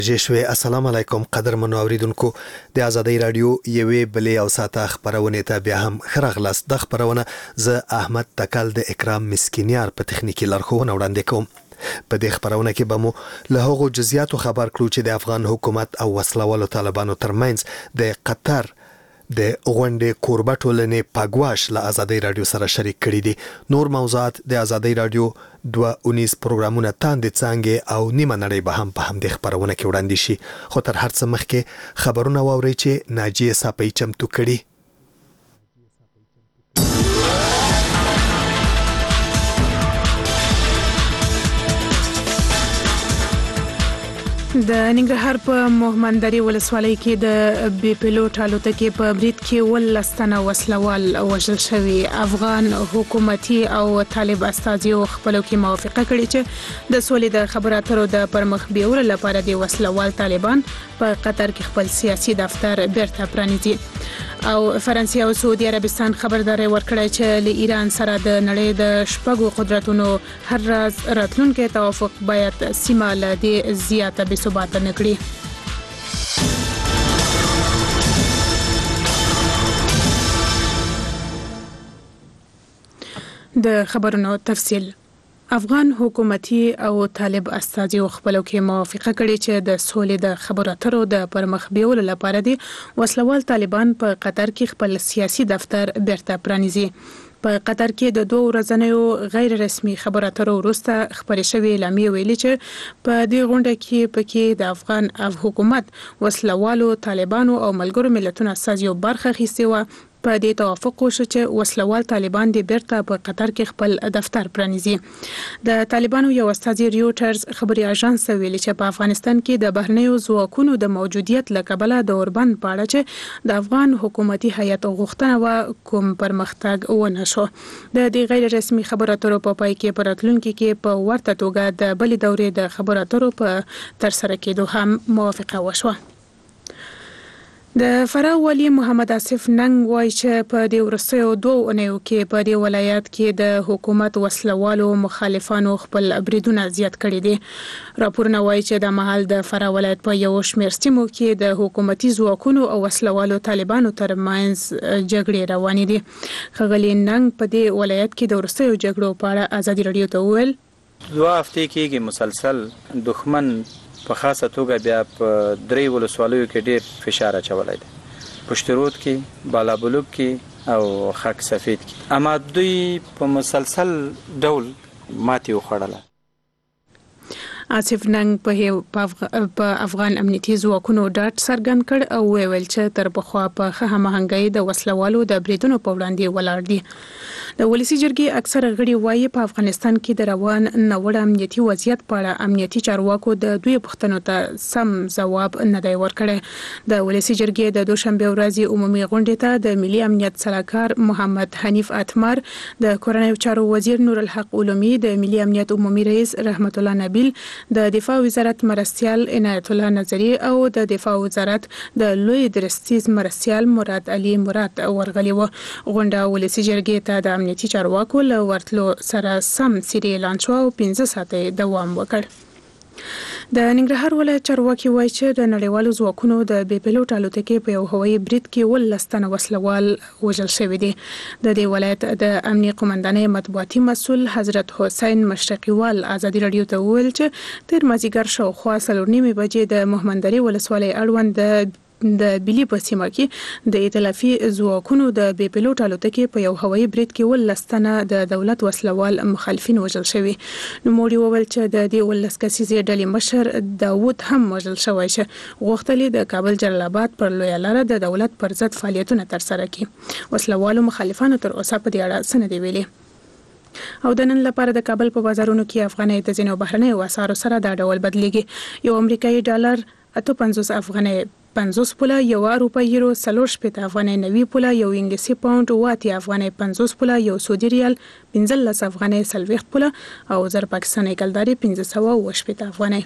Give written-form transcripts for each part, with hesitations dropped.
جشوی السلام علیکم قدرمنو اوریدونکو د ازادۍ رادیو یوې بلې او ساته خبرونه ته بیا هم خراغلاس د خبرونه زه احمد تکل د اکرام مسکینیار په تخنیکی لارښوونه وړاندې کوم. په دې خبرونه کې به مو له هغو جزئیاتو خبر کړو چې د افغان حکومت او وسلوالو طالبانو ترمنځ د قطر د غونډې کوربه ټولنې پاګواش له ازادۍ رادیو سره شریک کړي دي. نور موضوعات د ازادۍ رادیو 219 پروګرامونه تاندې څانګې او نیمه نړۍ به هم په همدې خبرونه کې وړاندې شي. خو تر هر څه مخکې خبرونه واورئ چې ناجیه صافی چمتو کړي. د ننګرهار په موهمندري ولسوالۍ کې د بي پيلوټ الوتکې په برید کې 12 تنه وسلوال وژل شوي. افغان حکومتي او طالب استازي خپلو کې موافقه کړې چې د سولې د خبرو اترو د پرمخ بیولو لپاره د وسلوال طالبان په قطر کې خپل سیاسي دفتر بیرته پرانیزي. او فرانسې او سعودي عربستان خبرداري ورکړه چې له ایران سره د نړۍ د شپږو قدرتونو هر راز راتلونکي توافق باید سیمه له دې زیاته بې ثباته نه کړي. د خبرونو تفصیل. افغان حکومتي او طالب استازي خپلو کې موافقه کړې چې د سولې د خبرو اترو د پرمخ بیولو لپاره د وسلوال طالبان په قطر کې خپل سیاسي دفتر بیرته پرانیزي. په قطر کې د 2 ورځنیو غیر رسمي خبرو اترو وروسته خبرې شوې اعلامیه ویلي چې په دې غونډه کې پکې د افغان حکومت وسلوالو طالبانو او ملګرو ملتونو استازیو برخه اخیستې وه. په دې توافق وشو چې وسلوال طالبان د بیرته په قطر کې خپل دفتر پرانیزي. د طالبانو یو استازي ریوټرز خبري اژانس ویلي چې په افغانستان کې د بهرنیو ځواکونو د موجودیت له کبله د اوربند په اړه چې د افغان حکومتي هیئت غوښتنه و کوم پرمختګ ونه شو. د دې غیر رسمي خبرو اترو په پای کې په راتلونکي کې په ورته توګه د بلې دورې د خبرو اترو په ترسره کېدو هم موافقه وشوه. د فراه والي محمد آصف ننګ وایي چې په دې وروستیو 2 اونیو کې په دې ولایت کې د حکومت وسلوالو مخالفانو خپل بریدونه زیات کړي دي. راپورونه وایي چې د مهال د فراه ولایت په یو شمېر سیمو کې د حکومتي ځواکونو او وسلوالو طالبانو ترمنځ جګړې روانې دي. ښاغلي ننګ په دې ولایت کې د وروستیو جګړو په اړه ازادي رادیو ته وویل 2 هفتې کې مسلسل دښمن په خاصه توګه بیا په 3 ولسوالیو کې ډیر فشار اچولای دی. پشت رود کې، بالابلوک کې او خاک سفید کې. اما دوی په مسلسل ډول ماتې وخوړله. آصف ننګ په افغان امنیتي ځواکونو ډاډ څرګند کړ او ویل چې تر پخوا په ښه هماهنګۍ د وسلوالو د بریدونو په وړاندې ولاړ دي. د ولسی جرګې اکثره غړي وایي په افغانستان کې د روان ناوړه امنیتي وضعیت په اړه امنیتي چارواکو د دوی پوښتنو ته سم ځواب نه دی ورکړی. د ولسی جرګې د دوشنبه ورځې عمومي غونډې ته د ملي امنیت سلاکار محمد حنیف اتمر، د کورنیو چارو وزیر نور الحق علومي، د ملي امنیت عمومي رئیس رحمت الله نبیل، د دفاع وزارت مرستیال عنایت الله نظری او د دفاع وزارت د لوی درستیز مرستیال مراد علي مراد ورغلي و. غونډه ولسی جرګې ته د امنیتي چارواکو له ورتلو سره سم سری اعلان شو او 15 ساعته دوام وکړ. د ننګرهار ولایت چارواکي وایي چې د نړیوالو ځواکونو د بي پيلوټ الوتکې په یو هوایي برید کې 12 تنه وسلوال وژل شوي دي. د دې ولایت د امنیه قومندانۍ مطبوعاتي مسؤل حضرت حسین مشرقیوال ازادي رادیو ته وویل چې تیر مازیګر شاوخوا 4:30 بجې د موهمندري ولسوالۍ اړوند د بلی په سیمه کې د ائتلافي ځواکونو د بي پيلوټ الوتکې په یو هوایي برید کې 12 تنه د دولت وسلوال مخالفین وژل شوي. نو موري وویل چې د دې 12 کسیزې ډلې مشر داوود هم وژل شوی چې غوښتل د کابل جلال آباد پر لویه لاره د دولت پر ضد فعالیتونه ترسره کړي. وسلوالو مخالفانو تر اوسه په دې اړه څه نه دی ویلي. او د نن لپاره د کابل په بازارونو کې افغانۍ د ځینو بهرنیو اسعارو سره دا ډول بدلیږي. یو امریکایي ډالر 58 افغانۍ 50 پوله، یو اروپایي یورو 40 افغانۍ 90 پوله، یو انګلیسي پاوند 80 افغانۍ 50 پوله، یو سعودي ریال 15 افغانۍ 40 پوله او زر پاکستاني کلداري 580 افغانۍ.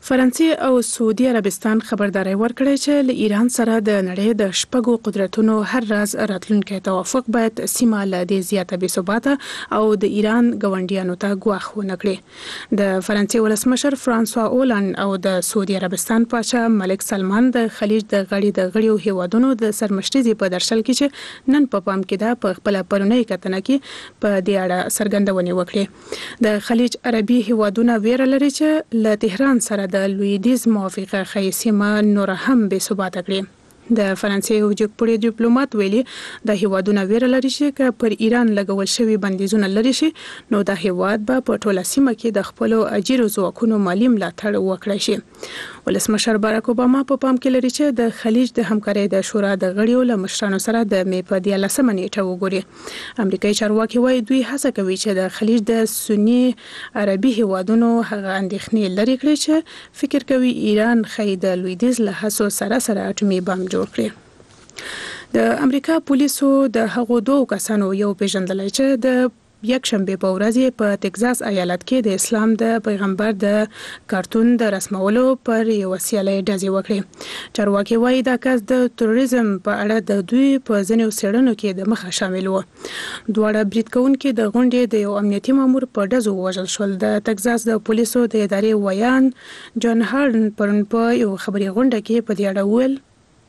فرانسې او سعودي عربستان خبرداري ورکړې چې له ایران سره د نړۍ د شپږو قدرتونو هر راز راتلونکي توافق باید سیمه له دې زیاته بې ثباته او د ایران ګاونډیانو ته ګواښ ونه کړي. د فرانسې ولسمشر فرانسوا اولند او د سعودي عربستان پاچا ملک سلمان د خلیج د غړیو هیوادونو د سرمشري په درشل کې چې نن په پام کې ده په خپل پرونی کتنه کې په دې اړه څرګندونې وکړې. د خلیج عربي هیوادونو ویره لري چې له تهران سره د لویدیز موافقه خیسیمه نور هم بې ثباته کړي. د فرانسې یو جګپوړی ډیپلوماټ ویلي د هیوادونو ویره لري چې که پر ایران لګول شوی بندیزونه لري شي نو د هیواد به په ټوله سیمه کې د خپل اجیرو ځواکونو مالی ملاتړ وکړي شي. ولسمشر باراک اوباما په پام کې لري چې د خلیج د همکارۍ د شورا د غړیو له مشرانو سره د می په 13 نیټه وګوري. امریکایي چارواکي وایي دوی هڅه کوي چې د خلیج د سنی عربي هیوادونو هغه اندېښنې لري کړي چې فکر کوي ایران خې د لویدیز له هڅو سره اټومي بم جوړ کړي. د امریکا پولیسو د هغو دوه کسانو یو پیژندل چې د یک شنبه په ورځ په ټکزاس ایالت کې د اسلام د پیغمبر د کارتون د رسمولو پر یو سیالي ډزې وکړې. چارواکي وایي دا کس د تروریزم په اړه د دوی په ځینو څېړنو کې د مخه شامل و. دواړه برید کوونکي د غونډې د یو امنیتي مامور په ډزو وژل شول. د ټکزاس د پولیسو د ادارې ویان جان هارن پرون په یو خبري غونډه کې په دې اړه ویل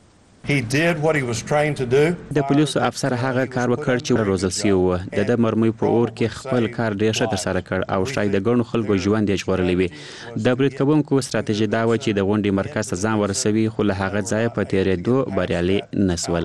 د پولیسو افسر هغه کار وکړ چې روزل شوی و. د مرمۍ په اور کې خپل کار ډېر ښه ترسره کړ او شاید د ګڼو خلکو ژوند یې ژغورلی وي. د برید کوونکو ستراتیژي دا و چې د غونډې مرکز ته ځان ورسوي خو له هغه ځایه په تېرېدو بریالي نه شول.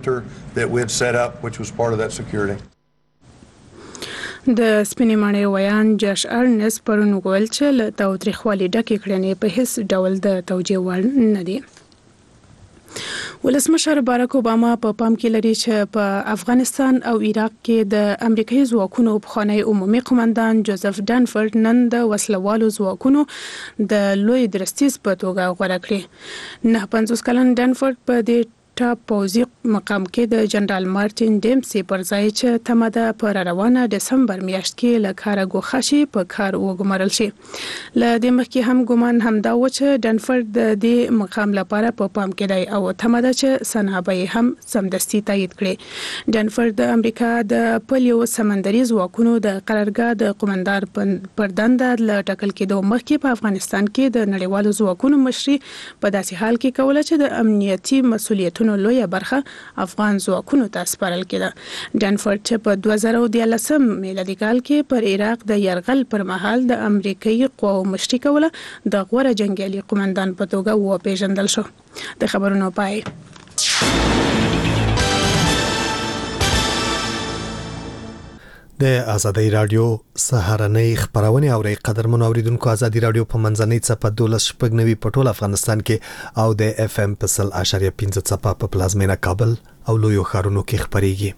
د سپینې ماڼۍ ویان جاش ارنس پرون وویل چې له تاوتریخوالي ډکې کړنې په هیڅ ډول د توجیه وړ نه دي. ولسمشر باراک اوباما په پام کې لري چې په افغانستان او عراق کې د امریکایي ځواکونو پخوانی عمومي قومندان جوزف ډانفورد نن د وسلوالو ځواکونو د لوی درستیز په توګه غوړه کړې. 50 کلن ډانفورد په دې ټاپ پوځي مقام کې د جنرال مارټین ډیمسي پر ځای چې تماده پر روانه دسمبر میاشت کې له کاره ګوښه شي په کار وګمارل شي. له دې مخکې هم ګومان همدا و چې ډانفورد د دې مقام لپاره په پام کې دی او تماده چې صنابه هم سمدستي تایید کړي. ډانفورد د امریکا د پلیو سمندري ځواکونو د قرارګاه د قومندان پر دنده له ټاکل کېدو مخکې په افغانستان کې د نړیوالو ځواکونو مشري په داسې حال کې کوله چې د امنیتي مسؤلیتونو لویه برخه افغان ځواکونو ته سپارل کېده. ډانفورد چې په 2013 میلادي کال کې پر عراق د یرغل پر مهال د امریکایي قواو مشري کوله د غوره جنگیالي قومندان په توګه وپېژندل شو. د خبرونو پای. د ازادي رادیو سهارنۍ خبرونه اوري قدرمن اوریدونکو ازادي رادیو په منځنۍ صفه 12.9 په ټول افغانستان کې او د اف ام په 0.5 صفه په پلازمینه کابل او لویو ښارونو کې خبريږي.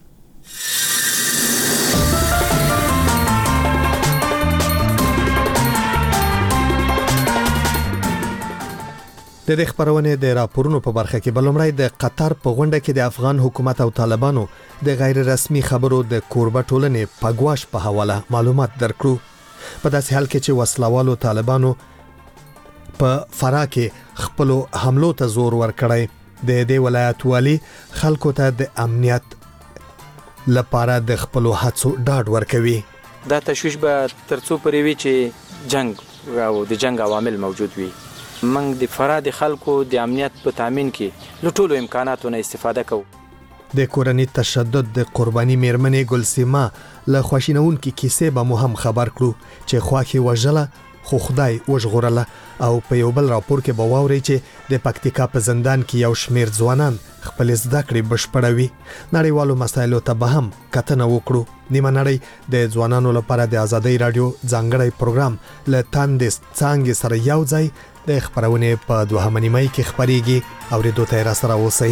د خبرونه د راپورونو په برخه کې بلومړی د قطر په غونډه کې د افغان حکومت او طالبانو د غیر رسمي خبرو د کوربه ټولنې پګواش په حواله معلومات درکړو. په داسې حال کې چې وسلوالو طالبانو په فراه کې خپل حملو ته زور ورکړی د دې ولایت والی خلکو ته د امنیت لپاره د خپل هڅو ډاډ ورکوي. دا تشویش به ترڅو پرې وي چې جنگ او د جنگ عوامل موجود وي. موږ د فراه د خلکو د امنیت په تامین کې له ټولو امکاناتو نه استفاده کوو. د کورنۍ تشدد د قرباني میرمنې ګلسیما له خواشینونکو کیسې به مو هم خبر کړو چې خواخي وژله خو خدای وژغورله او په یو بل راپور کې به واوري چې د پکتیکا په زندان کې یو شمیر ځوانان خپل زده کړې بشپړوي. نړیوالو مسایلو ته به هم کتنه وکړو. نیمه نړۍ د ځوانانو لپاره د ازادي رادیو ځانګړی پروګرام له تاندس څنګه سره یو ځای د خبرونه په 2 نیمه کې خبريږي او د دوه تیر سره اوسئ.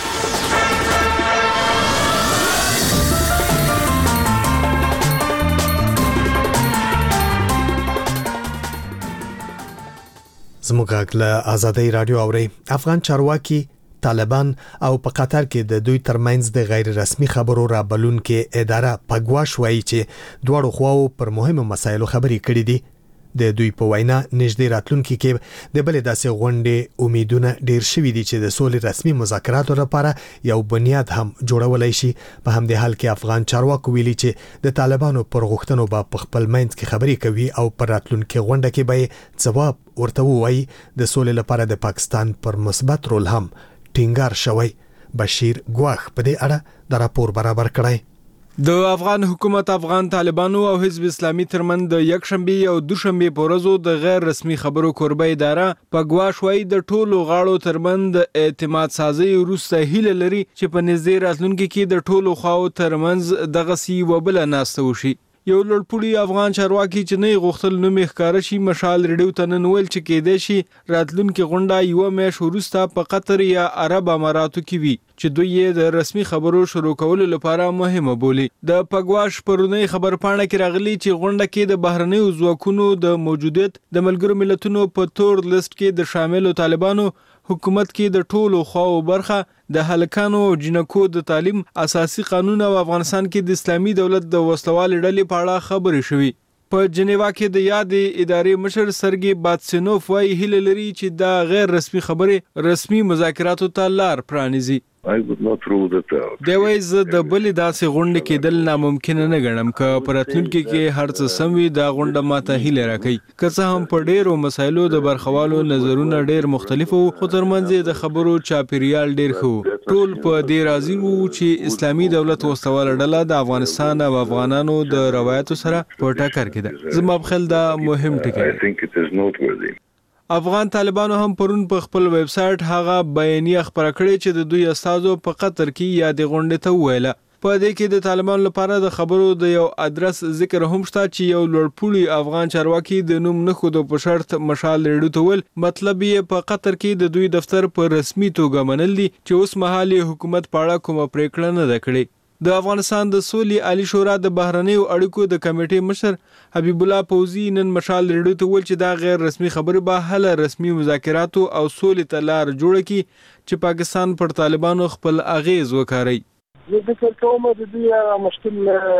زموږ له ازادي رادیو اوري. افغان چارواکي طالبان او په قطر کې د دوی ترمنځ د غیر رسمي خبرو را بلون کې اداره پګواش وایي چې دواړو خواو پر مهمو مسایلو خبرې کړې دي. د دوی په وینا نږدې راتلونکي کې د بلې داسې غونډې امیدونه ډیر شوي دي چې د سولې رسمي مذاکراتو لپاره یو بنیاد هم جوړولای شي. په همدې حال کې افغان چارواکو ویلي چې د طالبانو پر غوښتنو په خپل منځ کې خبرې کوي او پر راتلونکي غونډه کې به ځواب ورته وایي. د سولې لپاره د پاکستان پر مثبت رول هم ټینګار شوی. بشیر ګواخ په دې اړه د راپور برابر کړی. د افغان حکومت افغان طالبانو او حزب اسلامي ترمن د یکشنبه او دوشنبه په ورځو د غیر رسمي خبرو کوربه اداره په ګواښ وایي د ټولو غاړو ترمن د اعتماد سازي وروسته هیله لري چې په نږدې راتلونکي کې د ټولو خواو ترمنځ دغه سی وبله ناسته وشي. یو لړپوړي افغان چارواکي چې نه غوښتل نوم ښکار شي مشال ریډیو ته نن ویل چې کېدای شي راتلونکي غونډه یو میاشت وروسته په قطر یا عرب اماراتو کې وي چې دوی یې د رسمي خبرو شروع کولو لپاره مهمه بولي. د پګواش پرونی خبرپاڼه کې راغلي چې غونډه کې د بهرنیو ځواکونو د موجودیت د ملګرو ملتونو په تور لیست کې د شاملو طالبانو حکومت کې د ټولو خواو برخه د هلکانو او جنکو د تعلیم اساسي قانون او افغانستان کې د اسلامي دولت د وسلوال ډلې په اړه خبرې شوې. په جنیوا کې د یادې ادارې مشر سرګي باتسینوف وايي هیله لري چې دا غیر رسمي خبرې رسمي مذاکراتو ته لار پرانیزي. دی وايي زه د بلې داسې غونډې کېدل ناممکن نه ګڼم که په راتلونکي کې هر څه سم وي دا غونډه ماته هیله راکوي. که څه هم په ډېرو مسایلو د برخوالو نظرونه ډېر مختلف وو خو ترمنځ یې د خبرو چاپیریال ډېر ښه ټول په دې راضي وو چې اسلامي دولت وسلواله ډله د افغانستان او افغانانو د روایتو سره په ټکر کې ده. زما په خیال دا مهم ټکی دی. افغان طالبانو هم پرون په خپل ویب سټ هغه بیانیه خبره کړې چې د دوی استادو په قطر کې یادې غونډې ته ویله. په دې کې د طالبانو لپاره د خبرو د یو ادرس ذکر هم شته چې یو لړپوړي افغان چارواکي د نوم نه خود په شرط مشال ریډیو ته ول مطلب یې په قطر کې د دوی دفتر په رسمي توګه منل دي چې اوس مهال حکومت په اړه کومه پریکړه نه ده کړې. د افغانستان د سولې عالی شورا د بهرنیو اړیکو د کمیټې مشر حبیب الله فوزي نن مشال ریډیو ته ویل چې دا غیر رسمي خبره به هله رسمي مذاکراتو او سولې ته لار جوړه کړي چې پاکستان پر طالبانو خپل اغیز وکړي. زه فکر کوم د دې مشکل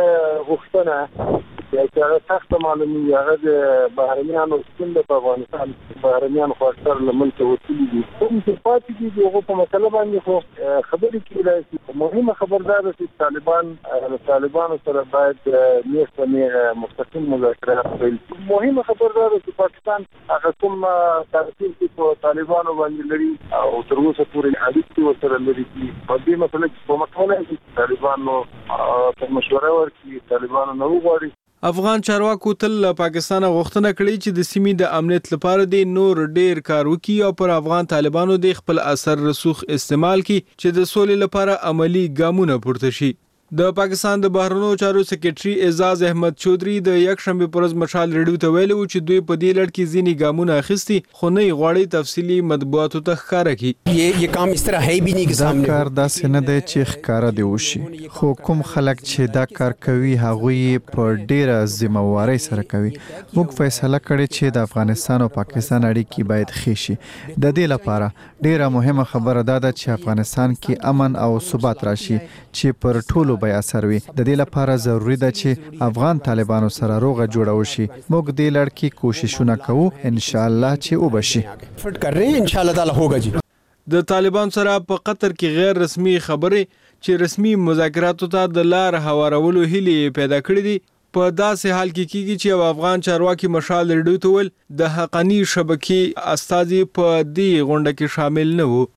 غوښتنه چې هغه سخت معلومي هغه د بهرنیانو څنګه په افغانستان بهرنیان خو اکثر لمنته وتلي دي کوم چې پاتې دي هغه په مسله باندې خو خبرې کیږي. مهمه خبردار ده چې طالبانو سره باید نیستنه مستقیم مذاکرات وکړي. مهمه خبردار ده چې پاکستان هغه کوم تاثیر په طالبانو باندې لري او تر اوسه پورې اړیکې ورسره لري. په دې مسله کې کومه کوله طالبانو په مشوره ورکړي طالبانو نه وغواړي. افغان چارواکو تل له پاکستان غوښتنه کړې چې د سیمې د امنیت لپاره د نور ډیر کار وکړي او پر افغان طالبانو د خپل اثر رسوخ استعمال کړي چې د سولې لپاره عملی ګامونه پورته شي. د پاکستان د بهرنیو چارو سکرټري اعزاز احمد چودري د یکشنبه پر ورځ مشال ریډیو ته ویلي چې دوی په دې لړ کې ځینې ګامونه اخیستي خو نه غواړي تفصیلی مطبوعاتو ته ښکاره کړي. یہ کام اس طرح ہے بھی نہیں کہ دا کار داسې نه دی چې ښکاره دی وشي خو کوم خلک چې دا کار کوي هغه په ډیره ذمہواری سره کوي. موږ فیصله کړې چې د افغانستان او پاکستان اړیکې باید ښې شي. د دې لپاره ډیره مهمه خبره ده چې افغانستان کې امن او ثبات راشي چې پر ټولو بیا اثر وي. د دې لپاره ضروری ده چې افغان طالبانو سره روغه جوړه وشي. موږ دې لړ کې کوششونه کوو ان شاء الله چې وبشي. فټ کر رہے ہیں ان شاء الله تعالی ہوگا. جی د طالبان سره په قطر کې غیر رسمي خبرې چې رسمي مذاکراتو ته د لار هوارولو هیلې پیدا کړې دي. په داسې حال کې کیږي چې افغان چارواکي مشال ریډیو ته ول د حقانی شبکې استازي په دې غونډه کې شامل نه وو.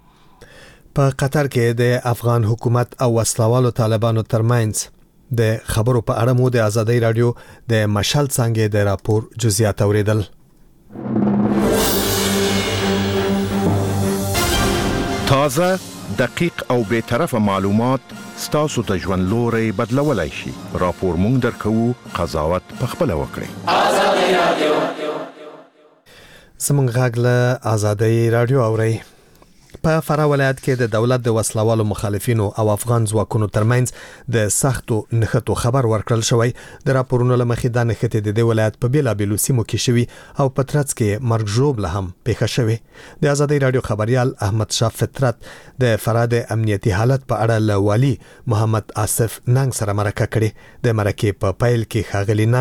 په قطر کې د افغان حکومت او وسلوالو طالبانو ترمنځ د خبرو په اړه مو د آزادۍ رادیو د مشال څنګه د راپور جزئیات اوریدل. تازه دقیق او به طرفه معلومات ستاسو ته ژوند لوري بدلولای شي. راپور مونږ درکو قضاوت په خپل وکړئ. آزادۍ رادیو زمونږ غږ له آزادۍ رادیو اورئ. په فراه ولایت کې د دولت د وسلوالو مخالفینو او افغان ځواکونو ترمنځ د سختو نښتو خبر ورکړل شوی. د راپورونو لمخې د نښتې د دې ولایت په بیلابیلو سیمو کې شوی او په ترڅ کې مرګ ژوبله هم پیښه شوی. د آزادۍ رادیو خبريال احمد شاه فطرت د فراه د امنیتي حالت په اړه له والي محمد آصف ننګ سره مرکه کړې. د مرکې په پیل کې ښاغلي ننګ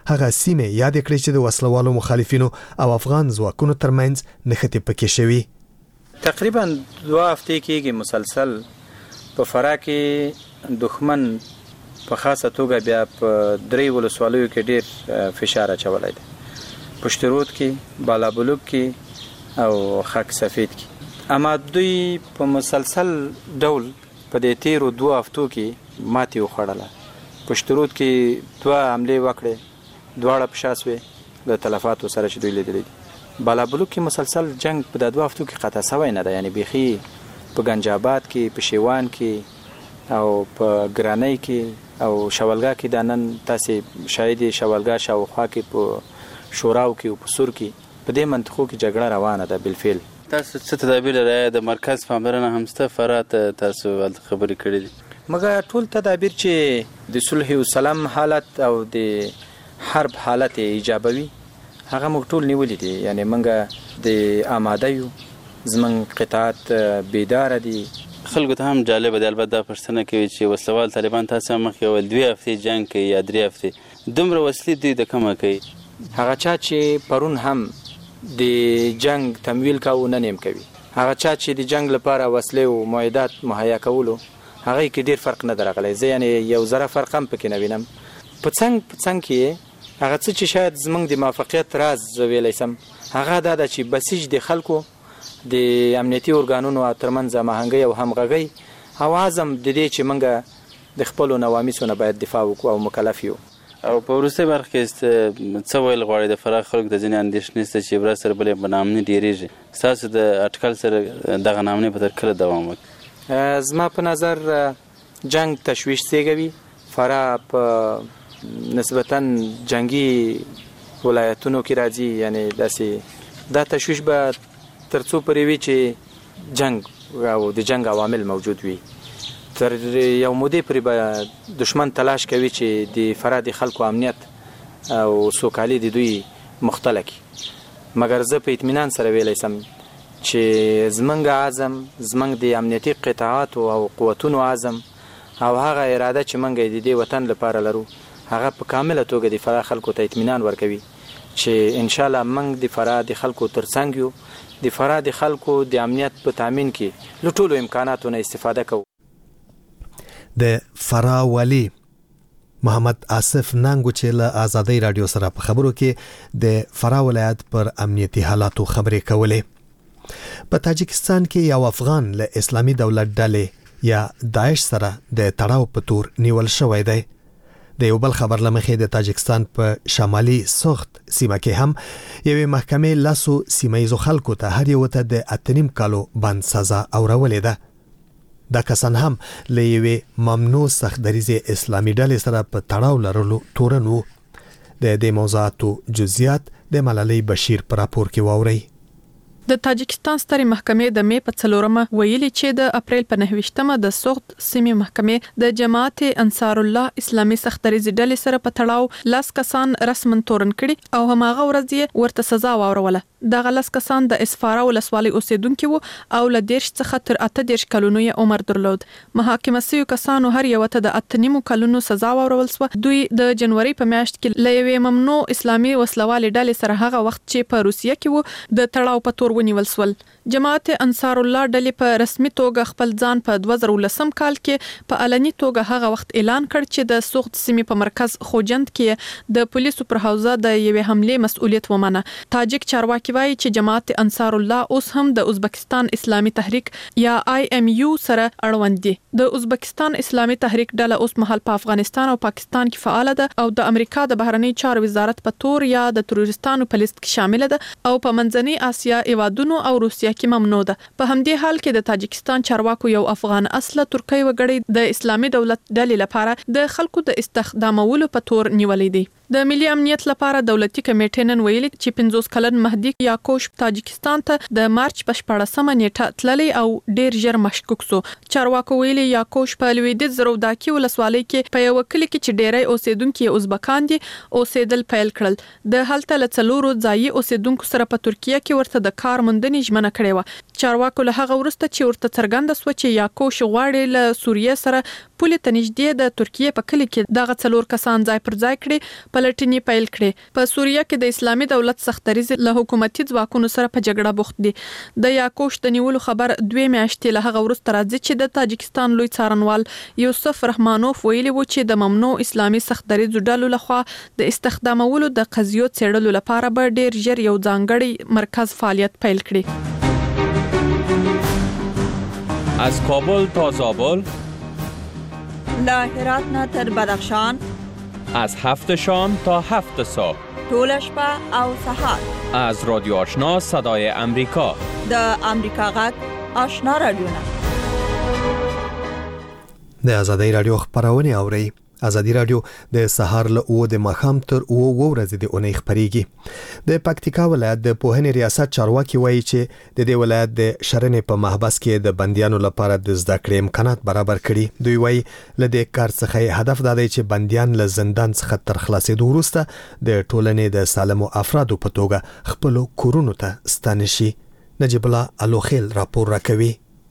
هغه سیمه یاد کړې چې د وسلوالو مخالفینو او افغان ځواکونو ترمنځ نښتې پکې شوي. تقریبا 2 هفتې کېږي مسلسل په فراه کې دښمن په خاصه توګه بیا په 3 ولسوالیو کې ډیر فشار اچولی دی، پشت رود کې، بالابلوک کې او خاک سفید کې. اما دوی په مسلسل ډول په دې تیرو 2 هفتو کې ماتې وخوړله. پشت رود کې 2 حملې وکړې، دواړه په شا سوې د تلفاتو سره چې دوی لیدلی دي. بالابلوک کې مسلسل جنگ په 2 هفتو کې قطع سوی نه ده، یعنی بیخي په گنج آباد کې، په شیوان کې او په ګرانۍ کې او شولګا کې د نن تاسې شاید شولګا شاوخوا کې په شوراو کې او په سور کې په دې منطقو کې جګړه روانه ده. بالفعل تاسو څه تدابیر لرئ؟ د مرکز پاملرنه هم سته فراه ته تاسو خبرې کړې دي؟ مګر ټول تدابیر چې د صلح او سلام حالت او د حرب حالت ایجابوي هغه موږ ټول نیولې دي. یعنی موږ د آماده یو، زمونږ قطاعت بیدار دي. خلکو ته هم جالب دی البته دا پوښتنه کوي چې وسلوال طالبان تاسو مخکې ول 2 هفتې جنگ کوي یا 3 هفتې، دومره وسلې دوی د کومه کوي؟ هغه چا چې پرون هم د جنگ تمویل کاوه نن هم کوي. هغه چا چې د جنگ لپاره وسلې او معدات مهیا کولو هغه کې ډیر فرق نه درغلی. زه یعنی یو ذره فرق هم پکې نه وینم. په څنګ کې هغه څه چې شاید زمونږ د موافقت راز ویلی سم هغه دا ده چې بسیج د خلکو د امنیتي ارګانونو ترمنځ هماهنګۍ او همغږۍ او عزم د دې چې موږ د خپلو نوامیسو نه باید دفاع وکړو او مکلف یو. او په وروستۍ برخه کې څه ویل غواړئ د فراه خلکو د ځینې اندېښنې شته چې برا سره بلې په ناامني ډېرېږي، ستاسو د اټکل سره دغه ناامني به تر کله دوام وکړي؟ زما په نظر جنگ تشویش زېږوي. فراه په نسبتا جنگي ولایتونو کې راځي، یعنی داسې دا تشویش به تر څو پورې وي چې جنگ او د جنگ عوامل موجود وي. تر یو مودې پورې به دشمن تلاش کوي چې د فراه د خلکو امنیت او سوکالي د دوی مختله کړي. مګر زه په اطمینان سره ویلی سم چې زمونږ عزم، زمونږ د امنیتي قطاعاتو او قوتونو عزم او هغه اراده چې موږ د دې وطن لپاره لرو هغه په کامله توګه د فراه خلکو ته اطمینان ورکوي چې ان شاء الله موږ د فراه د خلکو ترڅنګ یو، د فراه د خلکو د امنیت په تامین کې له ټولو امکاناتو نه استفاده کوو. د فراه والی محمد آصف ننګو چې له آزادۍ رادیو سره په خبرو کې د فراه ولایت پر امنیتي حالاتو خبرې کولې. په تاجکستان کې یو افغان له اسلامي دولت ډلې یا داعش سره د تړاو په تور نیول شوی دی. د یو بل خبر لمخې د تاجکستان په شمالي سوخت سیمه کې هم یوې محکمې لاسو سیمایزو خلکو ته هر یو ته د 8.5 کالو بند سزا اورولې ده. دا کسان هم له یوې ممنوع سخت دریزې اسلامي ډلې سره په تړاو لرلو تورن وو. د دې موضوعاتو جزئیات د ملالۍ بشیر پر راپور کې واورئ. د تاجکستان سترې محکمې د می په 4مه ویلي چې د اپریل په 9مه د سوخت سیمې محکمې د جماعت انصار الله اسلامي سختریزي ډلې سره په تړاو 10 کسان رسمن تورن کړي او هماغه ورځ ورته سزا واوروله. دغه 10 کسان د اسفاره ولسوالۍ اوسیدونکو وو او له 10 څخه تر 38 کلونو یې عمر درلود. محاکمه شوی کسانو هر یو ته د 8.5 کلونو سزا واورول سو. دوی د جنوري په میاشت کې له یوې ممنوع اسلامي وسلوالۍ ډلې سره هغه وخت چې په روسیه کې وو د تړاو په تور ونیول سول. جماعت انصار الله ډلې په رسمي توګه خپل ځان په 2010 کال کې په علني توګه هغه وخت اعلان کړ چې د سوخت سیمې په مرکز خوجند کې د پولیسو پر حوزه د یوې حمله مسؤلیت ومنه. تاجک چارواکي وایي چې جماعت انصار الله اوس هم د ازبکستان اسلامي تحریک یا IMU سره اړوند دي. د ازبکستان اسلامي تحریک ډله اوس مهال په افغانستان او پاکستان کې فعال ده او د امریکا د بهرنی چارو وزارت په تور یا د تروریستانو په لیست کې شامل ده او په منځنۍ آسیا ایوادونو او روسیه کې ممنوع ده. په همدې حال کې د تاجکستان چارواکو یو افغان اصله ترکی وګړي د اسلامي دولت ډلې لپاره د خلکو د استخدامولو په تور نیولې دي. د ملي امنیت لپاره دولتي کمیټې نن ویلي چې 50 کلن مهدي یاکوش تاجکستان ته د مارچ په 14مه نیټه تللی او ډیر ژر مشکوک سو. چارواکو ویلي یاکوش په لویدیځ زروداکي ولسوالۍ کې په یو کلی کې چې ډیری اوسیدونکو ازبکان دي اوسېدل پیل کړل. د هلته له څلورو ځایي اوسیدونکو سره په ترکیه کې ورته د کار موندنې ژمنه کړې و. چارواکو له هغه وروسته چې ورته څرګنده سو چې یاکوش غواړي له سوریه سره پولې ته نږدې د ترکیه په کلی کې دغه 4 کسان ځای پر ځای کړي پلټنې پیل کړي. په سوریه کې د اسلامي دولت سختریز له حکومتي ځواکونو سره په جګړه بوخت دي. د یاکوش د نیولو خبر 2 میاشتې له هغه وروسته راځي چې د تاجکستان لوی څارنوال یوسف رحمانوف ویلي و چې د ممنوع اسلامي سختریز ډلو لخوا د استخدامولو د قضیو څېړلو لپاره به ډیر ژر یو ځانګړی مرکز فعالیت پیل کړي. از کابل تا زابل، له هرات نه تر بدخشان، از 7 شام تا 7 صبح، ټول شپه او سهار، از رادیو آشنا صدای امریکا، د امریکا غږ آشنا رادیو نه. د ازادۍ رادیو خبرونه اوري. ازادي رادیو د سهار له 9 د ماښام تر 9 ورځې د اونۍ خبريږي. د پکتیکا ولایت د پوهنې ریاست چارواکي وایي چې د دې ولایت د شرنې په محبس کې د بنديانو لپاره د زده کړې امکانات برابر کړي. دوی وایي له دې کار څخه هدف دا دی چې بنديان له زندان څخه تر خلاصېدو وروسته د ټولنې د سالمو افرادو په توګه خپل کورونو ته ستانه شي. نجیب الله الوخیل راپور راکوي.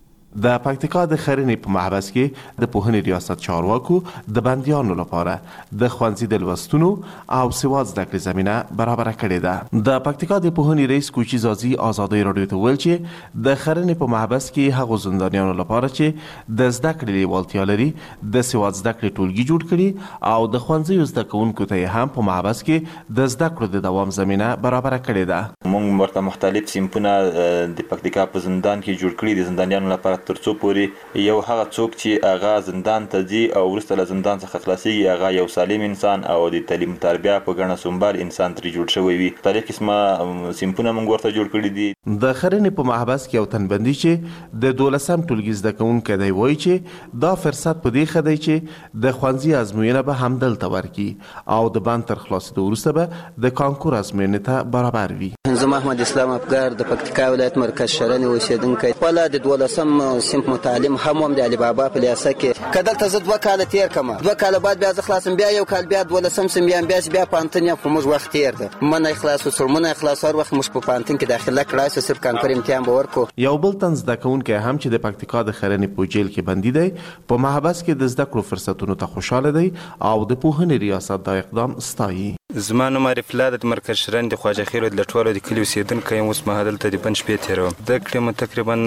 د پکتیکا د خرنې په محبس کې د پوهنې ریاست چارواکو د بندیانو لپاره د ښوونځي د لوستونو او سواد زده کړې زمینه برابر کړې ده. د پکتیکا د پوهنې رئیس کوچی زازي ازادۍ رادیو ته ویل چې د خرنې په محبس کې هغو زندانیانو لپاره چې د زده کړې لیوالتیا لري د سواد زده کړې ټولګي جوړ کړي او د ښوونځیو زده کوونکو ته هم په محبس کې د زده کړو د دوام زمینه برابر کړې ده. موږ ورته مختلف سیمپونه د پکتیکا په زندان کې جوړ کړي دي زندانیانو لپاره ترڅو پورې یو هغه څوک چې هغه زندان ته ځي او وروسته له زندان څخه خلاصيږي هغه یو سالم انسان او د تعلیم تربیه په ګڼه سنبال انسان ترې جوړ شوی وي. مختلف قسمه سیمپونه موږ ورته جوړ کړي دي. د خرنې په محبس کې یو تنبندي چې د 12م ټولګي زده کوونکی دی وایي چې دا فرصت په دې ښه دی چې د ښوونځي ازموینه به همدلته ورکړي او د بند تر خلاصېدو وروسته به د کانکور ازموینې ته برابر وي. زه محمد اسلام افګار د پکتیکا ولایت مرکز شرنې اوسیدونکی. خپل د 12م صنف متعلم هم د علي بابا په لیاسه کې کدلته زه 2 کال تیر کما 2 کال بعد بیا زه خلاصم بیا یو کال بیا 12م سم بیا پانتن یا کوم وخت تیر ده من اخلاص او سرمنه اخلاص هر وخت مش په پانتن کې داخله کړای سو صرف کانکور امتحان به ورکو. یو بل تنز د کونکي هم چې د پکتیکا د خرنې په جیل کې بندي دی په محبس کې د زده کړو فرصتونو ته خوشاله دی او د پوهنې ریاست دا اقدام ستایي. زما نوم عارف الله د مرکز شرن د خواجه خیر د لټوالو د کلی اوسیدونکی اوس مهادل ته د پنځ شپې تیرو د کلمه تقریبا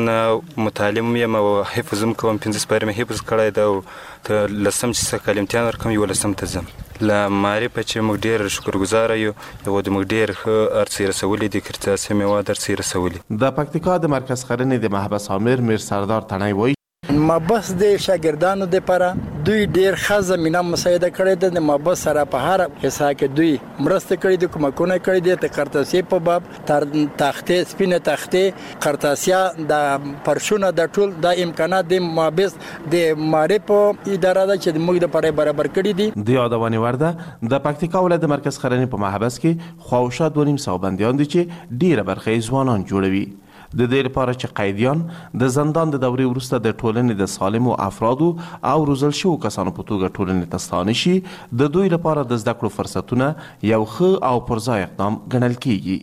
متعلم یم او حفظم کوم 15 سپاره مې حفظ کړی دا ته لسم چې کال امتحان ورکوم یو لسم ته ځم لا معرفت چې موږ ډیر شکرګزار یو د موږ ډیر ارڅ رسولې د کرته سمې و درڅ رسولې. د پکتیکا د مرکز خرنې د محبس امیر میر سردار تنای وایي محبس د شاګردانو لپاره دوی ډیر ښه زمينه مساعده کړې ده. د محبس سره په هر حصہ کې دوی مرسته کړې ده کومکونه کړې دي ته قرطاسي په باب تر تختې سپینه تختې قرطاسیا د پرشونه د ټول د امکانات د محبس د معرف اداره ده چې موږ د پاره برابر کړې دي. د یادونه ورده د پکتیکا ولایت مرکز خرنې په محبس کې خواوشا 2.5 بندیان دي چې ډیره برخه ځوانان جوړوي. د دې لپاره چې قیدیان د زندان د دورې وروسته د ټولنې د سالمو افرادو او روزل شوو کسانو په توګه ټولنې ته ستانه شي د دوی لپاره د زده کړو فرصتونه یو ښه او پرځای اقدام ګڼل کیږي.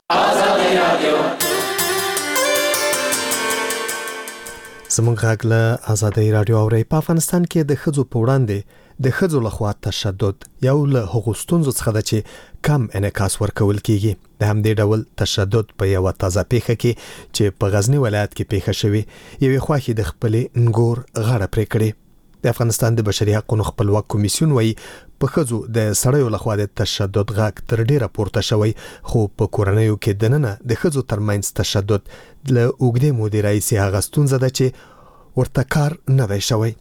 زموږ غږ له ازادۍ رادیو اوري. په افغانستان کې د ښځو په وړاندې د ښځو لخوا تشدد یو له هغو ستونزو څخه ده چې کم انعکاس ورکول کیږي. د همدې ډول تشدد په یو تازه پیښه کې چې په غزنی ولایت کې پیښه شوې یوې خواخې د خپلې انګور غاړه پرې کړې. د افغانستان د بشري حقوقو خپلواک کمیسیون وایي په ښځو د سړیو لخوا د تشدد غږ تر ډیره پورته شوی خو په کورنیو کې دننه د ښځو ترمنځ تشدد له اوږدې مودې راهیسې هغه ستونزه ده چې ورته کار نه دی شوی.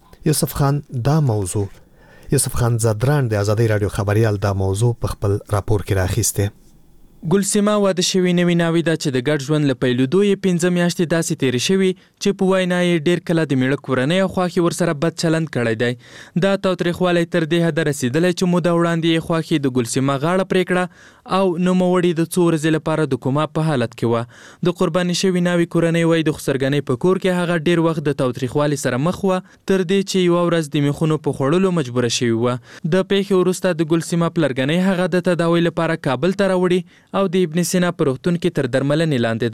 یوسف خان زدران د ازادۍ رادیو خبريال دا موضوع په خپل راپور کې راخیسته. ګلسیما واده شوی نوی ناوی دا چې د ګډ ژوند له پیلېدو یې 15 میاشتې داسې تیرې شوي چې په وینا یې ډېر کله د میړه کورنۍ او خواښې ورسره بد چلند کړی دی. دا تاوتریخوالی تر دې حده رسېدلی چې موده وړاندې یې خواښې د ګلسیما غاړه پرې کړه او نوموړې د څو ورځې لپاره د کوما په حالت کې وه. د قرباني شوي ناوی کورنۍ وایي د خسرګنۍ په کور کې هغه ډېر وخت د تاوتریخوالي سره مخ وه تر دې چې یوه ورځ د میخونو په خوړلو مجبوره شوې وه. د پیښې وروسته د ګلسیما پلرګنۍ هغه د تداوی لپاره کابل ته راوړي او د ابن سینا په روغتون کې تر درملنې لاندې ده.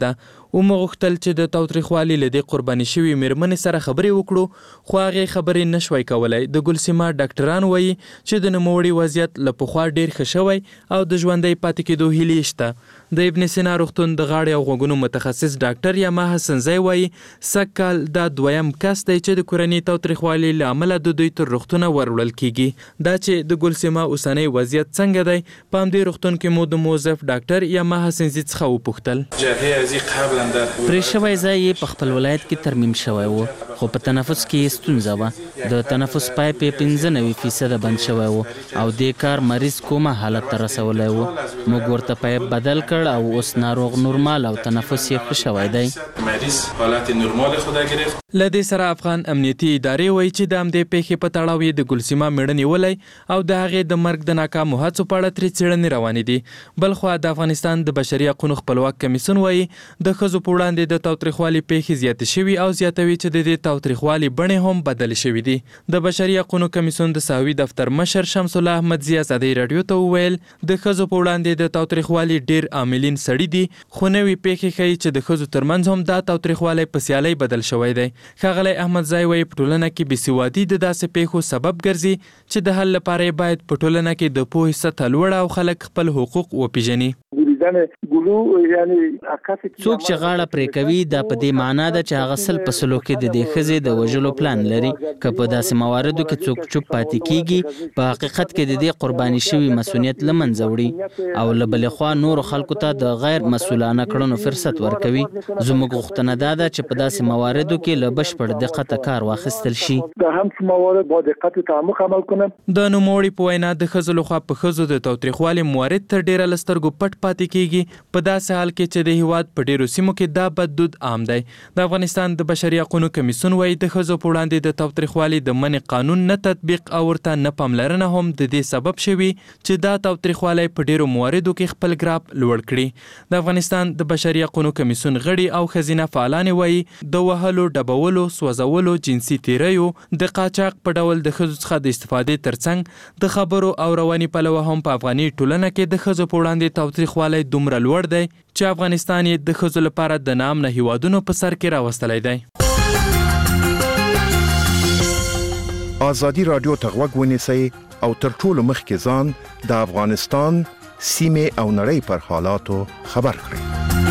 ومغختل چې د تاوتریخوالي لدې قرباني شوی میرمنې سره خبرې وکړو خو هغه خبرې نشوي کولای. د ګلسیما ډاکټران وایي چې د نوموړي وضعیت له پخوا ډیر ښه شوی او د ژوندۍ پاتې کېدو هیلې شته. د ابن سینا روغتون د غاړې او غوږونو متخصص ډاکټر یما حسنزی وایي سږکال دا دویم کس دی چې د کورنۍ تاوتریخوالي له امله د دوی تر روغتونه وروړل کیږي. دا چې د ګلسیما اوسنی وضعیت څنګه دی په همدې روغتون کې مو د موظف ډاکټر یما حسنزی څخه وپوښتل. پرې شوی ځای یې په خپل ولایت کې ترمیم شوی و خو په تنفس کې ستونزه وه. د تنفس پایپ یې 95% بند شوی و او دې کار مریض کومه حالت ته رسولی و. موږ ورته پایپ بدل کړ او اوس ناروغ نورمال او تنفس یې ښه شوی دی. مریض حالت نورمال خدا گرفت. له دې سره افغان امنیتي ادارې وایي چې د همدې پیښې په تړاو یې د ګلسیما میړه نیولی او د هغې د مرګ د ناکامو هڅو په اړه ترې څېړنې روانې دي. بلخوا د افغانستان د بشري حقونو خپلواک کمیسیون وایي د ښځو په وړاندې د تاوتریخوالي پیښې زیاتې شوي او زیاتوي چې د دې تاوتریخوالي بڼې هم بدلې شوي دي. د بشري حقونو کمیسیون د ساوي دفتر مشر شمس الله احمدزي ازادۍ راډیو ته وویل د ښځو په وړاندې د تاوتریخوالي ډیر عاملین سړي دي خو نوې پیښې ښیي چې د ښځو ترمنځ هم دا تاوتریخوالی په سیالۍ بدل شوی دی. ښاغلی احمدزی وایي په ټولنه کې بېسوادي د داسې پیښو سبب ګرځي چې د حل لپاره یې باید په ټولنه کې د پوهې سطحه لوړه او خلک خپل حقوق وپیژني. څوک چې غاړه پرې کوي دا په دې معنا ده چې هغه سل په سلو کې د دې ښځې د وژلو پلان لري. که په داسې مواردو کې څوک چوپ پاتې کیږي په حقیقت کې د دې قرباني شوي مسؤلیت له منځه وړي او له بلې خوا نورو خلکو ته د غیر مسؤلانه کړنو فرصت ورکوي. زموږ غوښتنه دا ده چې په داسې مواردو کې له بشپړ دقته کار واخیستل شي. د نوموړي په وینا د ښځو لخوا په ښځو د تاوتریخوالي موارد تر ډیره له سترګو پټ پاتې کیږي په داسې حال کې چې د هیواد په ډیرو سیمو کې دا بد دود عام دی. د افغانستان د بشري حقونو کمیسیون وایي د ښځو په وړاندې د تاوتریخوالي د منع قانون نه تطبیق او ورته نه پاملرنه هم د دې سبب شوي چې دا تاوتریخوالی په ډیرو مواردو کې خپل ګراف لوړ کړي. د افغانستان د بشري حقونو کمیسیون غړي او ښځینه فعالان وایي د وهلو ډبولو سوځولو جنسي تیریو د قاچاق په ډول د ښځو څخه د استفادې ترڅنګ د خبرو او رواني پلوه هم په افغاني ټولنه کې د ښځو په وړاندې تاوتریخوالی دومره لوړ دی چې افغانستان یې د ښځو لپاره د ناامنه هیوادونو په سر کې راوستلی دی. ازادي راډیو ته غوږ ونیسئ او تر ټولو مخکې ځان د افغانستان سیمې او نړۍ پر حالاتو خبر کړئ.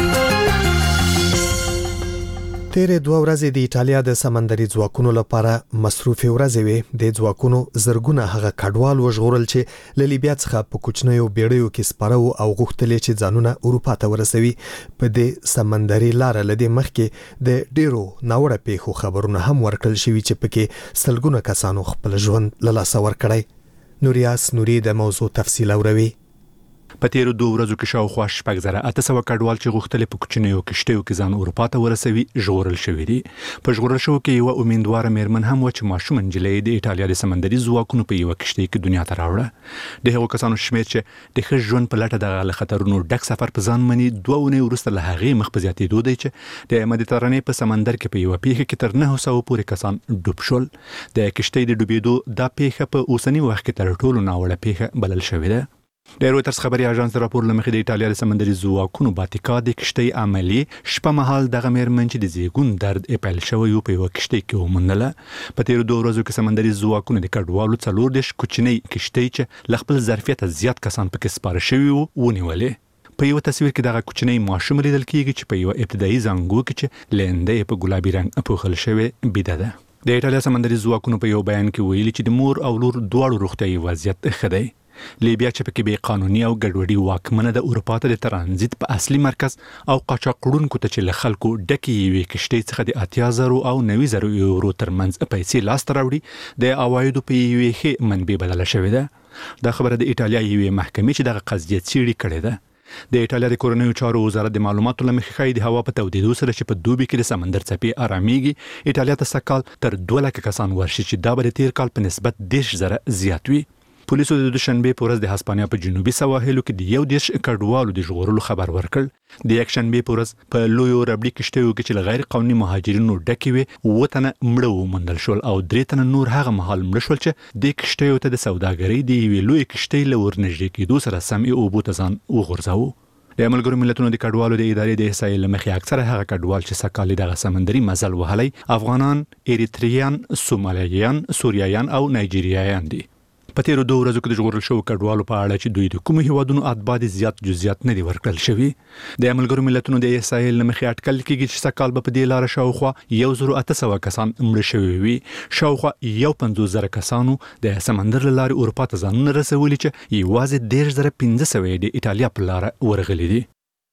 تیرې 2 ورځې د ایټالیا د سمندري ځواکونو لپاره مصروفې ورځې وې. د ځواکونو زرګونه هغه کډوال وژغورل چې له لیبیا څخه په کوچنیو بیړیو کې سپاره وو او غوښتل چې ځانونه اروپا ته ورسوي. په دې سمندري لار لدې مخکې د ډیرو ناوړه پیښو خبرونه هم ورکړل شوي چې پکې سلګونه کسانو خپل ژوند له لاسه ورکړی. نوریاس نوري د موضوع تفصیل اوروي. په تیرو 2 ورځو کې شاوخوا 6,800 کډوال چې غوښتل په کوچنیو کشتیو کې ځان اروپا ته ورسوي ژغورل شوي دي. په ژغورل شو کې یو امیندواره میرمن هم و چې ماشوم نجلۍ د ایټالیا د سمندري ځواکونو په یو کشتۍ کې دنیا ته راوړه. د هغو کسانو شمېر چې د ښه ژوند په لټه د خطرونو ډک سفر په ځان مني 2 اونۍ وروسته له هغې مخ په زیاتېدو دی چې د مدیترانې په سمندر کې په یو پیښه کې تر 900 پورې کسان ډوب شول. د کشتۍ د ډوبېدو دا پیښه په اوسنی وخت کې تر ټولو ناوړه پیښه بلل شوې ده. د رویټرز خبري اژانس راپور لمخې د ایټالیا د سمندري ځواکونو باتیکا د کشتۍ عملی شپه مهال دغه میرمن چې د زیږون درد اپل شوی په یو کشتۍ کې ومنله. په تیرو 2 ورځو کې سمندري ځواکونو د کډوالو 40 کوچنۍ کشتۍ چې له خپل ظرفیت زیات کسان پکې سپاره شوي وو ونیولې. په یو تصویر کې دغه کوچنۍ ماشوم لیدل کیږي چې په یو ابتدایي زنګو کې چې لنده په ګلابي رنګ پوښل شوی بيده ده. د ایټالیا سمندري ځواکونو په یو بیان کې ویلي چې د مور او لور دواړو روغتیايي وضعیت ښه دی. لیبیا چې پکې بې قانوني او ګډوډي واکمنه د اروپا ته د ترانزیت په اصلي مرکز او قاچاقړونکو ته چې له خلکو ډکې یوې کشتۍ څخه د 80,000 او 90,000 یورو ترمنځ پیسې لاسته راوړي د عوایدو په یوې ښې منبع بدله شوې ده. دا خبره د ایټالیا یوې محکمې چې دغه قضیه څېړي کړې ده. د ایټالیا د کورنیو چارو وزارت د معلوماتو له مخې ښایي د هوا په تودېدو سره چې په دوبي کې د سمندر څپې آرامېږي ایټالیا ته سږ کال تر 2 لکه کسان ورشي چې دا به د تیر کال په نسبت 10,000 زیات وي. پولیسو د دوشنبه په ورځ د هسپانیا په جنوبي سواحلو کې د 11 کډوالو د ژغورلو خبر ورکړ. د یکشنبه په ورځ په لویو ربړي کشتیو کې چې غیر قانوني مهاجرینو ډکې وي 9 تنه مړه وموندل شول او 3 تنه نور هغه مهال مړه شول چې د کشتیو ته د سوداګرۍ د یوې لوی کشتۍ له ورنږدې کېدو سره سم اوبو ته ځان وغورځاوه. د ملګرو ملتونو د کډوالو د ادارې د احصایې لمخې اکثره هغه کډوال چې سکهال دغه سمندري مزل وهلی افغانان، اریتریان، سومالیایان، سوریایان او نایجیریایان دي. په تیرو 2 ورځو کې د ژغورل شوو کډوالو په اړه چې دوی د کومو هیوادونو اتباع دي زیات جزئیات نه دي ورکړل شوي. د ملګرو ملتونو د احصایې لمخې اټکل کېږي چې سږ کال به په دې لاره شاوخوا 1800 کسان مړه شوي وي. شاوخوا 50,000 کسانو د سمندر له لارې اروپا ته ځانونه رسولي چې یوازې 13,500 د ایټالیا په لاره ورغلي دي.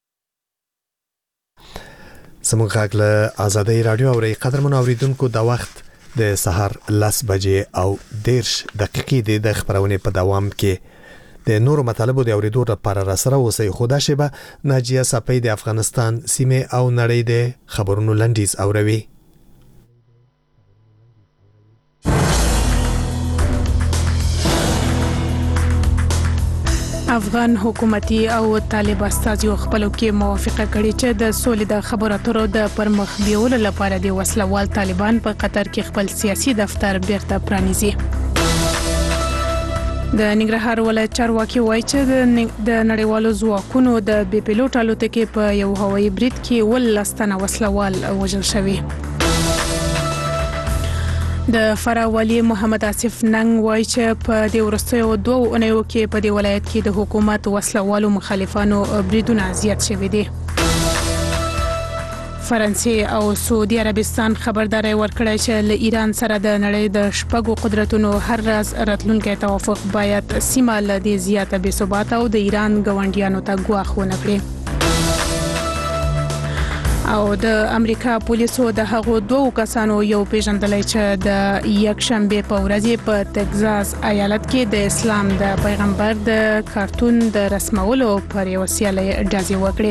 زموږ غږ له آزادۍ رادیو اوري. قدرمنو اوریدونکو د وخت د سهار 10 بجې او 10 دقیقې د خبرونه په دوام کې د نورو مطالبو د اوریدو لپاره را سره اوسئ. خدا شبه ناجیه صفی د افغانستان سیمه او نړۍ د خبرونو لنډیز اوروي. افغان حکومتي او طالب استازیو خپلو کې موافقه کړې چې د سولې د خبرو اترو د پرمخ بیولو لپاره د وسلوال طالبان په قطر کې خپل سیاسي دفتر بیرته پرانیزي. د ننګرهار ولایت چارواکي وایي چې د نړیوالو ځواکونو د بي پیلوټ الوتکې په یو هوایي برید کې 12 تنه وسلوال وژل شوي. د فراوالي محمد آصف ننګ وایي چې په دې وروستیو 2 اونیو کې په دې ولایت کې د حکومت وسلوالو مخالفانو بریدونه زیات شوي دي. فرانسې او سعودي عربستان خبرداري ورکړه چې له ایران سره د نړۍ د شپږو قدرتونو هر راز راتلونکي توافق باید سیمه له دې زیاته بې ثبات او د ایران ګاونډیانو ته ګواښ ونه کړي. او د امریکا پولیسو د هغو 2 کسانو یو پیژندلای چې د یک شنبه په ورځ په تگزاس ایالت کې د اسلام د پیغمبر د کارتون د رسمولو پر یو سیالي اجازه وکړي.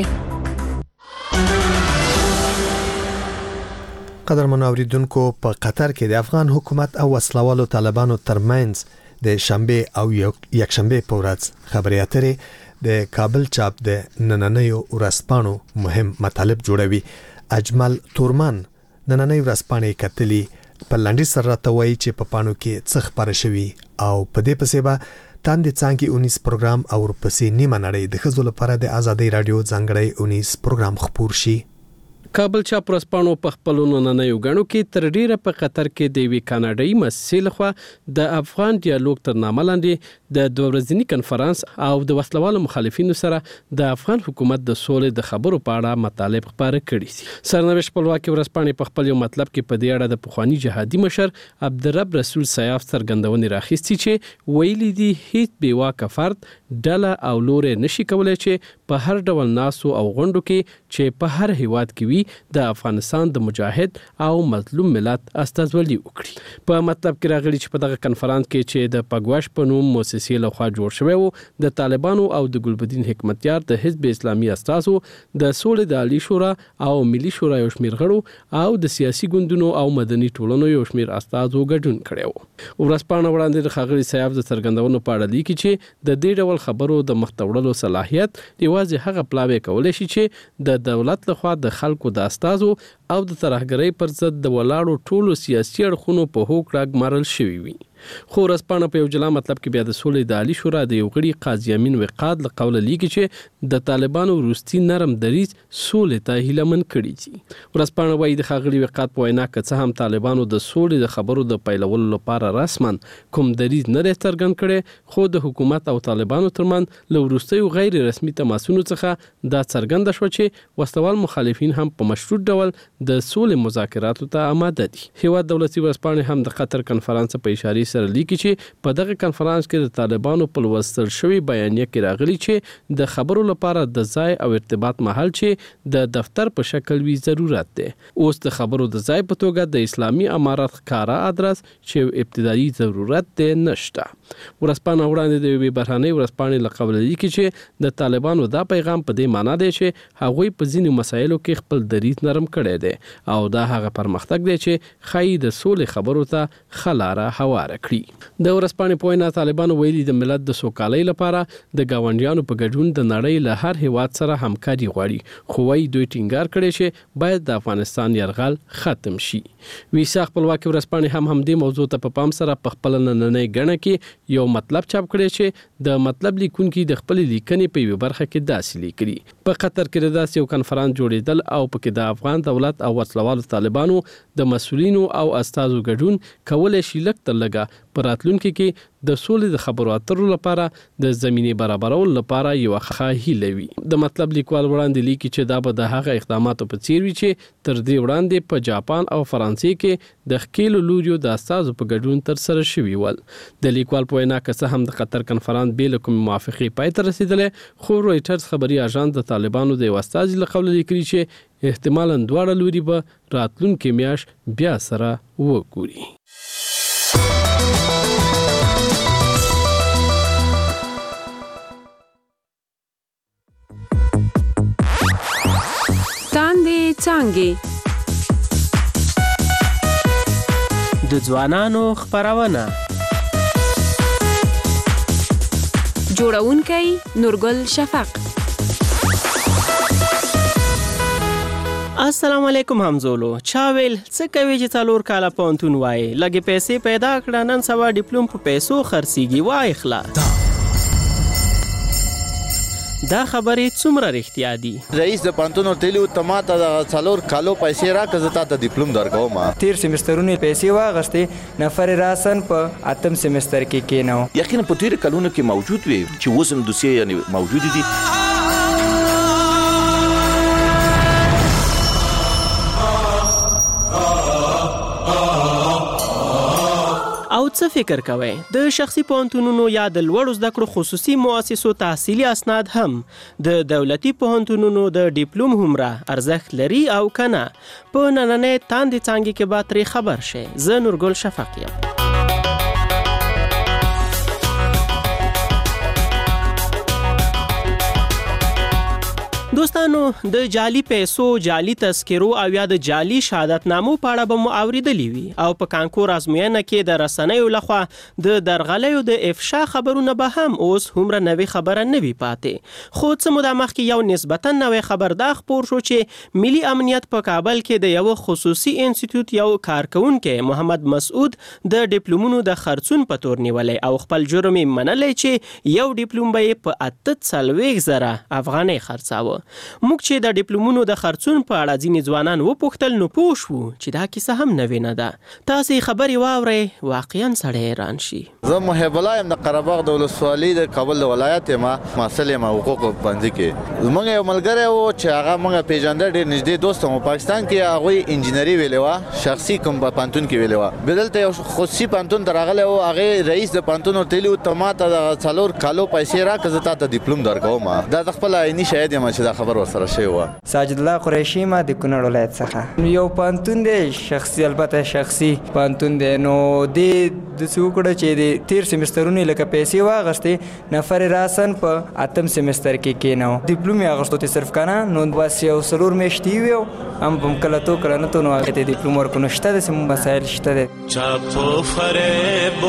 قدرمنو اوریدونکو په قطر کې د افغان حکومت او وسلوالو طالبانو ترمنځ د شنبه او یک شنبه په ورځ خبري اترې د کابل چاپ د نننیو ورځپاڼو مهم مطالب جوړوي. اجمل تورمان نننۍ ورځپاڼې کتلي په لنډي سره راته وایي چې په پاڼو کې څه خبره شوي او په دې پسې به تاندې څانګې 19 پروګرام او ورپسې نیمه نړۍ د ښځو لپاره د آزادۍ رادیو ځانګړی 19 پروګرام خپور شي. کابل چاپ ورځپاڼو په خپلو نننیو غاڼو کې تر ډیره په قطر کې د وی کاناډایي مؤسسې لخوا د افغان ډیالوګ تر نامه لاندې د 2 ورځني کنفرانس او د وسلوالو مخالفینو سره د افغان حکومت د سولې د خبرو په اړه مطالب خبره کړي دي. سرنوشت خپلواکي ورځپاڼې په خپل یو مطلب کې په دې اړه د پخوانی جهادي مشر عبدالرب رسول سیاف څرګندونې راخیستي چې ویلي دي هیڅ بیواکه فرد ډله او لورې نشي کولای چې په هر ډول ناسو او غونډو کې چې په هر هیواد کې وي د افغانستان د مجاهد او مظلوم ملت استازولي وکړي. په مطلب کې راغلي چې په دغه کنفرانس کې چې د پګواش په نوم مؤسسې لخوا جوړ شوی وو د طالبانو او د ګلبدین حکمتیار د حزب اسلامي استازو د سولې د عالی شورا او ملي شورا یو شمېر غړو او د سیاسي ګوندونو او مدني ټولنو یو شمېر استازو ګډون کړي وو. ورځپاڼه وړاندې د ښاغلي صاحب د څرګندونو په اړه لیکي چې د دې ډول خبرو د مختوړلو صلاحیت یوازې هغه پلاوی کولای شي چې د دولت لخوا د خلکو د استازو او د ترهګرۍ پر ضد د ولاړو ټولو سیاسي اړخونو په هوکړه ګمارل شوی وي. خو ورځپاڼه په یو جلا مطلب کې بیا د سولې د عالی شورا د یو غړي قاضي امین وقاد له قوله لیکي چې د طالبانو وروستي نرم دریځ سولې ته هیلمن کړي دي. ورځپاڼه وايي د ښاغلي وقاد په وینا که څه هم طالبانو د سولې د خبرو د پیلولو لپاره رسما کوم دریځ نه دی څرګند کړی خو د حکومت او طالبانو ترمنځ له وروستیو غیر رسمي تماسونو څخه دا څرګنده شوه چې وسلوال مخالفین هم په مشروط ډول د سولې مذاکراتو ته آماده دي. هیواد دولتي ورځپاڼې هم د قطر کنفرانس په اشاره سره لیکي چې په دغه کنفرانس کې د طالبانو په لوستل شوی بیانیه کې راغلي چې د خبرو لپاره د ځای او ارتباط محل چې د دفتر په شکل وی ضرورت دی. اوس د خبرو د ځای په توګه د اسلامي امارات ښکارا ادرس چې ابتدایي ضرورت دی نشته. ورځپاڼه وړاندې د یوې بهرنۍ ورځپاڼې له قوله لیکي چې د طالبانو دا پیغام په دې معنی دی چې هغوی په ځینو مسایلو کې خپل دریځ نرم کړی دی او دا هغه پرمختګ دی چې ښایي د سولې خبرو ته ښه لاره هواره کړي. د ورځپاڼې په وینا طالبانو ویلي د ملت د سوکالۍ لپاره د گاونډیانو په ګډون د نړۍ له هر هیواد سره همکاري غواړي، خو وايي دوی ټینګار کړی چې باید د افغانستان یرغل ختم شي. ویسا خپلواکي ورځپاڼې هم همدې موضوع ته په پام سره په خپل نننۍ غڼه کې یو مطلب چاپ کړی چې د مطلب لیکونکي د خپل لیکنې په یوه برخه کې داسې لیکلي: په قطر کې داسې یو کنفرانس جوړېدل او پکې د افغان دولت او وسلوالو طالبانو د مسؤلینو او استازو ګډون کولای شي لږ تر لږه په راتلونکي کې د سولې د خبرو اترو لپاره د زمینې برابرولو لپاره یو ښه هیله وي. د مطلب لیکوال وړاندې لیکي چې دا به د هغه اقداماتو په څیر وي چې تر دې وړاندې په جاپان او فرانسې کې د ښکېلو لوریو د استازو په ګډون ترسره شوي ول. د لیکوال په وینا که څه هم د قطر کنفرانس بې له کومې موافقې پای ته رسېدلی، خو رویټرز خبري اژانس د طالبانو د یو استازي له قوله لیکلي چې احتمالاً دواړه لوري به راتلونکي میاشت بیا سره وګوري. تاندې څانګې د ځوانانو خپرونه. جوړونکی نورګل شفق. السلام علیکم همزولو. چا ویل څه کوي چې 4 کاله پوهنتون وایي، لږې پیسې پیدا کړه، نن سبا ډیپلوم په پیسو خرڅیږي. وای خلا دا خبرې څومره رښتیا دي؟ رئیس د پوهنتون ورتلي ته ماته د 4 کالو پیسې راکړه، زه تاته ډیپلوم درکوم. تیر سیمسترونه پیسې واغستې، نفر راسن په 8م سیمستر کې کېنو. یقینا په تیر کلونو کې موجود وي چې اوس هم دوسیې یعنی موجود دي. او څه فکر کوئ؟ د شخصي پوهنتونونو یا د لوړو زده کړو خصوصي مؤسسو تحصیلي اسناد هم د دولتي پوهنتونونو د ډیپلوم هومره ارزښت لري او کنه؟ په نننۍ تاندې څانګې کې به ترې خبر شئ. زه نورګل شفق یم. دوستانو، د جعلي پیسو، جعلي تذکرو او یا د جعلي شهادتنامو په اړه به مو اورېدلی وي او په کانکور ازموینه کې د رسنیو لخوا د درغلیو د افشا خبرونه به هم اوس هومره نوې خبره نه وي پاتې. خو څه موده مخکې یو نسبتا نوې خبر دا خپور شو چې ملي امنیت په کابل کې د یو خصوصي انسټیټیوټ یو کارکونکی محمد مسعود د ډیپلومونو د خرڅون په تور نیولی او خپل جرم یې منلی چې یو ډیپلوم به یې په 48,000 افغانۍ خرڅاوه. موږ چې د ډیپلومونو د خرڅون په اړه ځینې ځوانان وپوښتل، نو پوه شو چې دا کیسه هم نوې نه ده. تاسې خبرې واورئ، واقعا سړی حیران شي. زه محب الله یم، د قره باغ د ولسوالۍ د کابل د ولایت یم، محصل یم حقوق پوهنځي کې. زموږ یو ملګری و چې هغه موږ پیژنده، ډېر نږدې دوست و. پاکستان کې هغوی انجینري ویلې وه، شخصي کوم په پوهنتون کې ویلې وه. بیا دلته یو خصوصي پوهنتون ته راغلی و، هغې رئیس د پوهنتون ورتلي و ته ماته د 4 کالو پیسې راکړه، زه تاته ډیپلوم درکوم. دا زه خپله عیني شاهد یم چې دا خبر ورسره شوی و. ساجد الله قریشي ما د کونړ ولایت څخه. یو پوهنتون دی شخصي، البته شخصي پوهنتون دی. نو دې داسې وکړه چې د تیر سیمسترونه لکه پیسې واغستې، نفر راسن په 8م سیمستر کې کېنو. ډیپلوم یې اغوښتو ته صرف کنه، نو بس یو 4 میاشتې وي هم په کله تو کله نه تو نو هغې ته ډیپلوم ورکړو. نو شته داسې مسایل شته دی. چا په فریب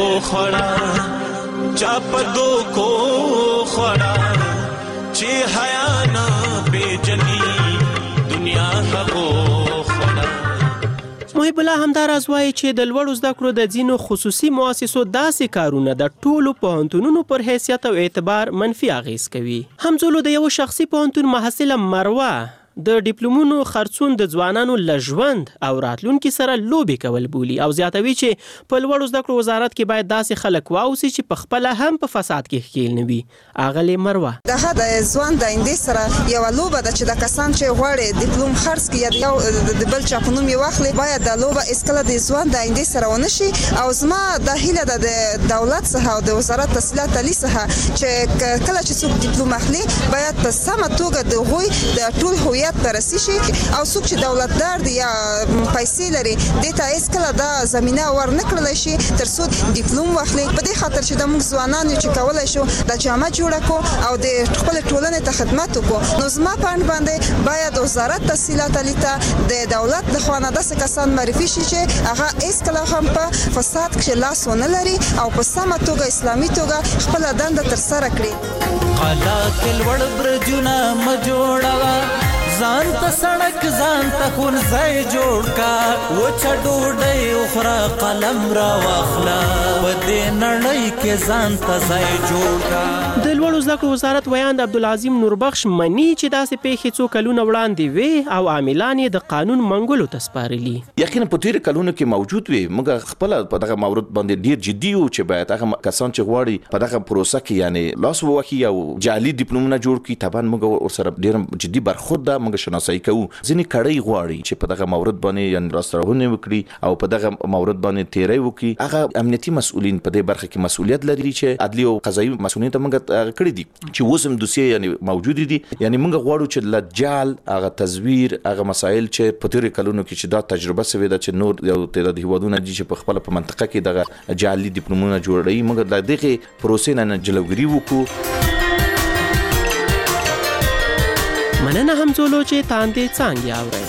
وخوړه، چا په دوکو خوړه، چې حیا نه پیژني دنیا هغو خوړه. محب الله همداراز وایي چې د لوړو زده کړو د ځینو خصوصي مؤسسو داسې کارونه د ټولو پوهنتونونو پر حیثیت او اعتبار منفي اغیز کوي. همزولو د یو شخصي پوهنتون محصله مروه د ډیپلومونو خرڅون د ځوانانو له ژوند او راتلونکي سره لوبې کول بولي او زیاتوي چې په لوړو زده کړو وزارت کې باید داسې خلک واوسي چې په خپله هم په فساد کې ښکیل نه وي. اغلې مروه: دغه د ځوان د آیندې سره یوه لوبه ده چې د کسان چې غواړي ډیپلوم خرڅ کړي یا یو د بل چا په نوم یې واخلي، باید دا لوبه هېڅکله د ځوان د آیندې سره ونه شي. او زما دا هیله ده د دولت څخه او د وزارت تحصیلات عالي څخه چې کله چې څوک ډیپلوم اخلي، باید په سمه توګه د هغوی د ټول هویت هویت ته رسي شي او څوک چې دولتدار دي یا پیسې لري د ته هیڅ کله دا زمينه ور نه کړل شي تر څو ډیپلوم واخلي په دې خاطر چې د موږ ځوانان چې کولای شو د جامه جوړه کو او د خپل ټولنې ته خدمت وکړو نو زما په اند باندې باید وزارت تحصیلات علیته د دولت د خوانه داسې کسان معرفي شي چې هغه هیڅ کله هم په فساد کې لاس ونه لري او په سمه توګه اسلامي توګه خپل دنده تر سره کړي قلات الوړ برجونه مجوړه ځان ته سړک ځان ته خون ځای جوړ کا و چډوډۍ اخرى قلم را واخلا په دې نړۍ کې ځان ته ځای جوړ کا د لوړو زده کړو وزارت ویاند عبدالعظیم نوربخش مني چې داسې پیښې څو کلونه وړاندې وي او عاملان یې د قانون منګولو ته سپارلي یقینا په تیر کلونو کې موجود وي موږ خپل په دغه مورد باندې ډیر جدي یو چې باید هغه کسان چې غواړي په دغه پروسه کې یعنی لاس ووهي او جعلي ډیپلومونه جوړ کړي طبعا موږ ورسره ډیر جدي برخورد ده موږ شناسایی کوو ځینې کړي غواړي چې په دغه مورد باندې یعنی راسترونه وکړي او په دغه مورد باندې تیری وکړي هغه امنیتي مسؤلین په دې برخه کې مسؤلیت لري چې عدلي او قضایي مسؤلیت موږ کړی دي چې وسم دوسیه یعنی موجود دي یعنی موږ غواړو چې لجال هغه تزویر هغه مسائل چې په تیر کلونو کې چې دا تجربه سوي ده چې نور یو تعداد هیوادونه دي چې په خپل په منطقه کې دغه جعلي ډیپلومونه جوړوي موږ د دغه پروسې نه جلوګیری وکړو مننه همزولو چې تاندې څانګې اورئ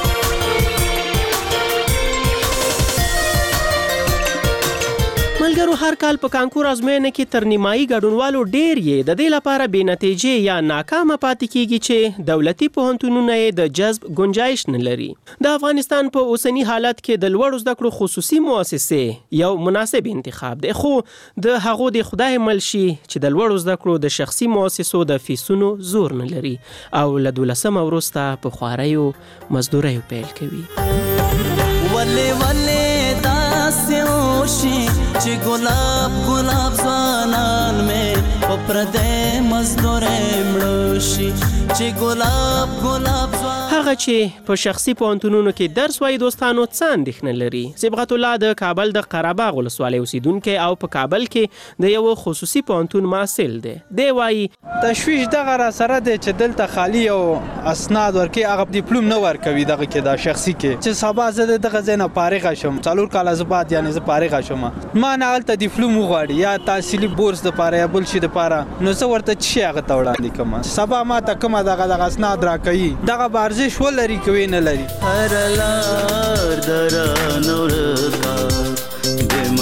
ملګرو هر کال په کانکور ازموینه کې تر نیمایي ګډونوالو ډیر یې د دې لپاره بې نتیجې یا ناکامه پاتې کیږي چې دولتي پوهنتونونه یې د جذب گنجائش نه لري د افغانستان په اوسنی حالت کې د لوړو زده کړو خصوصي مؤسسې یو مناسب انتخاب دی خو د هغو د خدای مل شي چې د لوړو زده کړو د شخصي مؤسسو د فیسونو زور نه لري او له 12 وروسته په خواریو مزدوریو پیل کوي ولې داسې وشي چې ګلاب ګلاب ځوانان مې په پردې مزدورې مړه شي چې ګلاب ګلاب هغه چې په شخصي پوهنتونونو کې درس وایي دوستانو څه اندېښنه لري صبغت الله د کابل د قرهباغ ولسوالۍ اوسیدونکی او په کابل کې د یو خصوصي پوهنتون محصل دی وایي تشویش دغه را سره دی چې دلته خالی او اسناد ورکې هغه ډیپلوم نه ورکوي دغه کې دا شخصي کې چې سبا زه دغه ځای نه فارغ شم 4 کاله بعد یعنی زه فارغ شم ما نه هلته ډیپلوم وغواړي یا تحصیلي بورس دپاره یا بل شي دپاره نو زه ورته څه شی هغه ته وړاندې کوم سبا ما ته کومه دغه اسناد راکوي دغه به ارزش ولري که وی نه لري هر لار درانه ورکار بې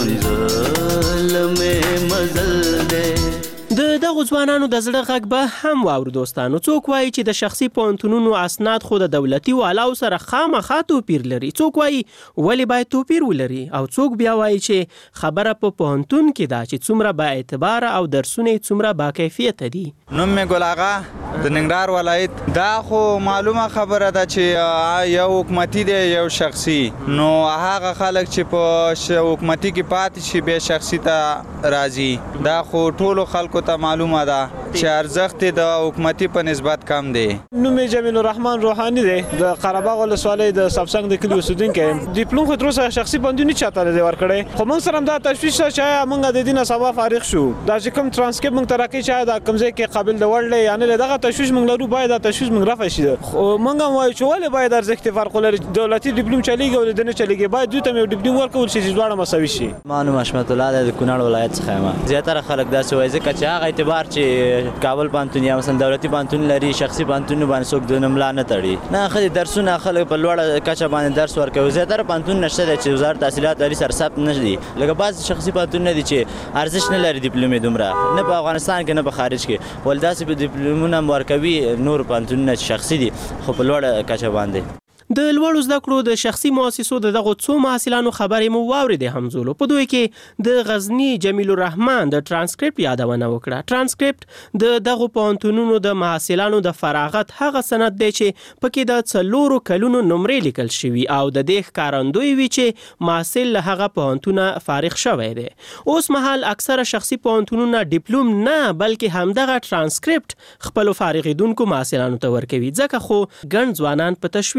منزل مې مزل دی د دغو ځوانانو د زړه غږ به هم واورو دوستانو څوک وایي چې د شخصي پوهنتونونو اسناد خو د دولتي والاو سره خامخا توپیر لري څوک وایي ولې باید توپیر ولري او څوک بیا وایي چې خبره په پوهنتون کې ده چې څومره با اعتباره او درسونه څومره با کیفیته دي نوم مې ګل آغا د ننګرهار ولایت دا خو معلومه خبره ده چې یو حکومتي دی یو شخصي نو هغه خلک چې په حکومتي کې پاتې شي به شخصي ته راځي دا خو ټولو خلکو ته معلومه ده چې ارزښت د حکومتي په نسبت کم دی نوم یې جمیل الرحمن روحاني دی د قرهباغ ولسوالۍ د سبسنګ د کلي اوسیدونکی ډیپلوم خو تر اوسه شخصي پوهنتون نه چاته دی ورکړی خو موږ سره هم دا تشویش شته چې موږ د دې نه سبا فارغ شو دا چې کوم ترانسکریپټ موږ ته راکوي چې دا کوم ځای کې قابل د وړ دی یا نه دغه تشویش موږ لرو باید دا تشویش موږ رفع شي خو موږ هم وایو چې ولې باید ارزښت فرق ولري دولتي ډیپلوم چلیږي او د نه چلیږي باید دوی ته یو ډیپلوم ورکول شي چې دواړه مساوي شي ما نوم حشمت الله د کونړ ولایت څخه یم زیاتره خلک داسې وایي ځکه چې هغه اعتبار چې کابل پوهنتون یا مثلا دولتي پوهنتون لري شخصي پوهنتون باندې څوک د ملا نه تړي نه خلک درسونه خلک په لوړه کچه باندې درس ورکوي زیاتره پوهنتون نشته چې وزارت تحصیلات عالی سره ثبت نه دي لکه بعض شخصي پوهنتون نه دي چې ارزش نه لري ډیپلوم دومره نه په افغانستان کې نه په خارج کې ول داسې په ډیپلومونه ورکوي نور پوهنتونونه شخصي دي خو په لوړه کچه باندې د لوړو زده کړو د شخصي مؤسسو دغه څو محصلانو خبرې مو واورېدې همزولو په دوی کې د غزني جمیل الرحمن د ترانسکریپټ یادونه وکړه ترانسکریپټ د دغه پوهنتونونو د محصلانو د فراغت هغه سند دی چې پکې د 4 کلونو نمرې لیکل شوي او د دې ښکارندوی وي چې محصل له هغه پوهنتونه فارغ شوی دی اوس مهال اکثره شخصي پوهنتونونه ډیپلوم نه بلکې همدغه ترانسکریپټ خپل فارغیدونکو محصلانو ته ورکوي ځکه خو ګڼ ځوانان په تشویش دي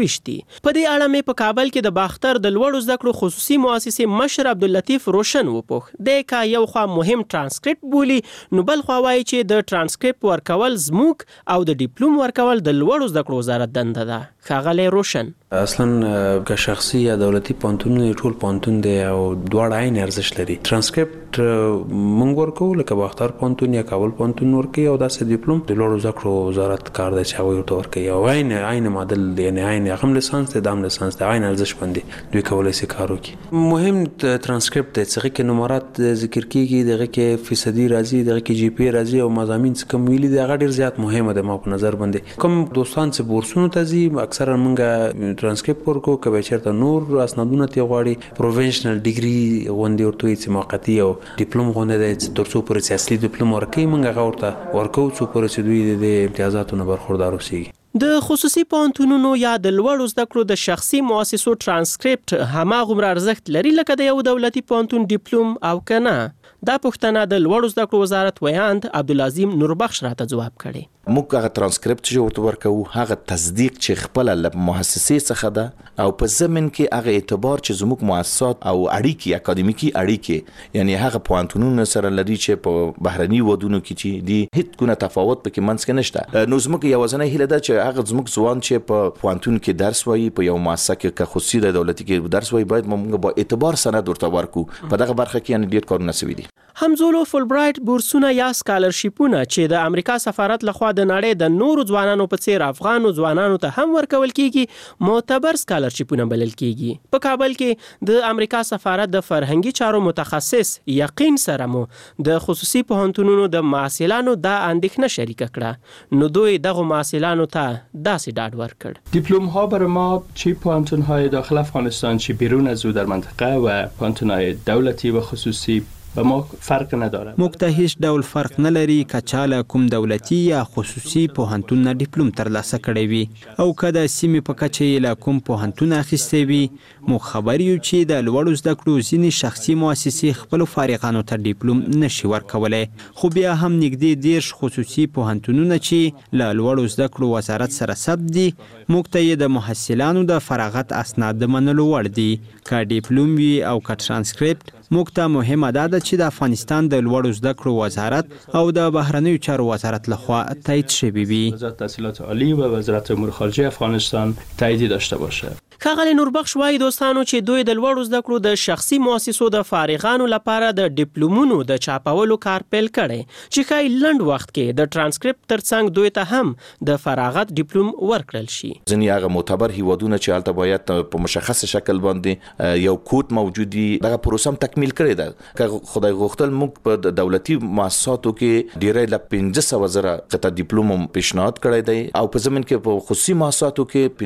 په دې اړه مې په کابل کې د باختر د لوړو زده کړو خصوصي مؤسسې مشر عبداللطیف روشن وپوښ د کا یو خوا مهم ترانسکریپټ بولی نو بل خوا وایي چې د ترانسکریپټ ورکول زموږ او د ډیپلوم ورکول د لوړو زده کړو وزارت دنده ده. ښاغلی روشن اصلا که شخصي یا دولتي پوهنتونونه ټول پوهنتون دی او دواړه عین ارزښت لري. ترانسکریپټ موږ ورکو لکه باختر پوهنتون یا کابل پوهنتون ورکوي او داسې ډیپلوم د لوړو زده کړو وزارت کار دی چې هغوی ورته ورکوي او عین معادل یعنی عین هغه هم لیسانس دی دام لیسانس دی عین ارزښت باندې دوی کولی شي کار وکړي. مهم ترانسکریپټ دی چې هغې کې نمرات ذکر کېږي دغه کې فیصدي راځي دغه کې جی پی راځي او مضامین چې کوم ویلي دي هغه ډېر زیات مهمه ده ما په نظر باندې. کوم دوستان چې بورسونو ته ځي اکثرا موږ ترانسکریپټ ورکو که به چېرته نور اسنادونه ترې غواړي پروفیشنل ډیګري غوندې ورته وایي چې موقتي او ډیپلوم غوندې دی چې تر څو پورې چې اصلي ډیپلوم ورکوي موږ هغه ورته ورکوو څو پورې چې دوی د امتیازاتو نه برخوردار اوسېږي. د خصوصي پوهنتونونو یا د لوړو زده کړو د شخصي مؤسسو ترانسکریپټ هماغومره ارزښت لري لکه د یو دولتي پوهنتون ډیپلوم او که نه؟ دا پوښتنه د لوړو زده کړو وزارت ویاند عبدالعظیم نوربخش راته ځواب کړی. موږ هغه ترانسکریپټ چې ورته ورکوو هغه تصدیق چې خپله له مؤسسې څخه ده او په ضمن کې هغه اعتبار چې زموږ مؤسسات او اړیکې اکاډمیکي اړیکې یعنی هغه پوهنتونونه سره لري چې په بهرني ودونو کې چې دي هیڅ ګونه تفاوت پکې منځ کې نشته. نو زموږ یوازینۍ هیله ده چې هغه زموږ ځوان چې په پوهنتون کې درس وایي په یو مؤسسه کې که خصوصي د دولتي کې درس وایي باید موږ با اعتبار سند ورته ورکو. په دغه برخه کې یعنی ډېر کارونه سوي دي. همزولو فولبرایټ بورسونه یا سکالرشیپونه چې د امریکا سفارت لخوا د نړۍ د نورو ځوانانو په څیر افغانو ځوانانو ته هم ورکول کیږي معتبر سکالرشیپونه بلل کیږي. په کابل کې د امریکا سفارت د فرهنګي چارو متخصص یقین سره مو د خصوصي پوهنتونونو د محصلانو د اندېښنه شریکه کړه نو دوی دغه محصلانو ته داسې ډاډ ورکړ. دیپلم ها برای ما چه پوهنتون های داخل افغانستان چه بیرون از او در منطقه و پوهنتون های دولتی و خصوصی به ما فرق نداره. موږ ته هیڅ ډول فرق نه لري که چاله کوم دولتي یا خصوصي پوهنتون نه ډیپلوم ترلاسه کړی وي او که د سیمې په کچه یې له کوم پوهنتون اخیستی وي. موږ خبر یو چې د لوړو زده کړو ځینې شخصي مؤسسې خپلو فارغانو ته ډیپلوم نشي ورکولی خو بیا هم نږدې 10 خصوصي پوهنتونونه چې له لوړو زده کړو وزارت سره ثبت دي موږ ته یې د محصلانو د فراغت اسناد د منلو وړ دي. که ډیپلوم وي او که ترانسکریپټ موږ ته مهمه ده چې د افغانستان د لوړو زده کړو وزارت او د بهرنیو چارو وزارت لخوا تایید شوی وي. وزارت تحصیلات عالی و وزارت امور خارجه افغانستان تایید داشته باشه. ښاغلی نوربخش وایي دوستانو چې دوی د لوړو زده کړو د شخصي مؤسسو د فارغانو لپاره د ډیپلومونو د چاپولو کار پیل کړی چې ښایي لنډ وخت کې د ترانسکریپټ ترڅنګ دوی ته هم د فراغت ډیپلوم ورکړل شي. ځینې هغه معتبر هیوادونه چې هلته باید په مشخص شکل باندې یو کوډ موجود وي دغه پروسه هم تکمیل کړې ده. که خدای غوښتل موږ په دولتي مؤسساتو کې ډیری له 15,000 قطعه ډیپلوم پیشنهاد کړی دی او په ضمن کې په خصوصي مؤسساتو کې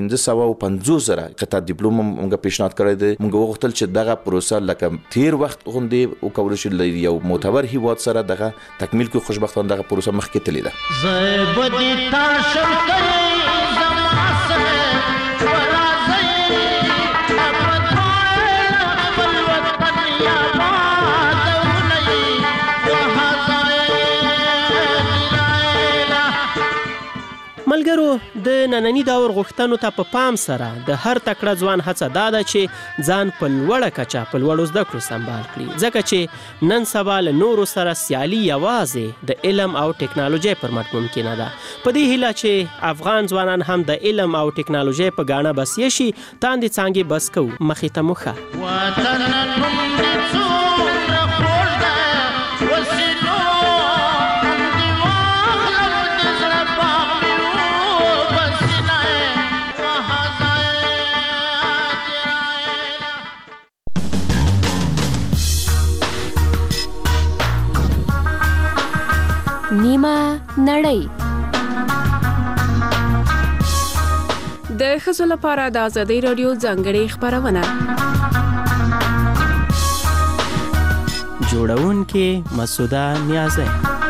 550,000 قطعه ډیپلوم موږ پیشنهاد کړی دی. موږ وغوښتل چې دغه پروسه لکه تیر وخت غوندې وکول شي له یو معتبر هیواد سره دغه تکمیل کې خوشبختانه دغه پروسه مخکې تللې ملګرو د نننی دور غوښتنو ته په پام سره د هر تکړه ځوان هڅه دا ده چې ځان په لوړه کچه په لوړو زده کړو سمبال کړي ځکه چې نن سبا له نورو سره سیالي یوازې د علم او ټکنالوژۍ پر مټ ممکنه ده. په دې هیله چې افغان ځوانان هم د علم او ټکنالوژۍ په ګاڼه بسیا شي تاندې څانګې بس کوو مخې ته مو ښه. نیمه نړۍ د ښځو لپاره د ازادۍ راډیو ځانګړې خپرونه جوړونکې مسعوده نیازی.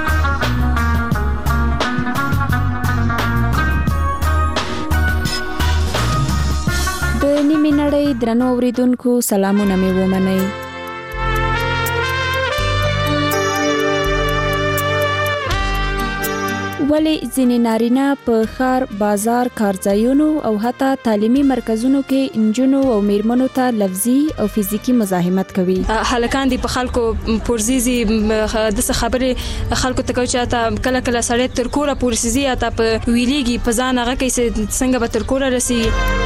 د نیمه نړۍ درنو اوریدونکو سلامونه مې ومنئ. ولې ځینې نارینه په ښار، بازار، کارځایونو او حتی تعلیمي مرکزونو کې نجونو او میرمنو ته لفظي او فزیکی مزاحمت کوي. هلکان دي په خلکو پرزيزي د خبرې خلکو ته کوي چې تا کله کله سړی تر کوره پورسيزي تا په ویليږي په ځان هغه کې څنګه به تر کوره رسي.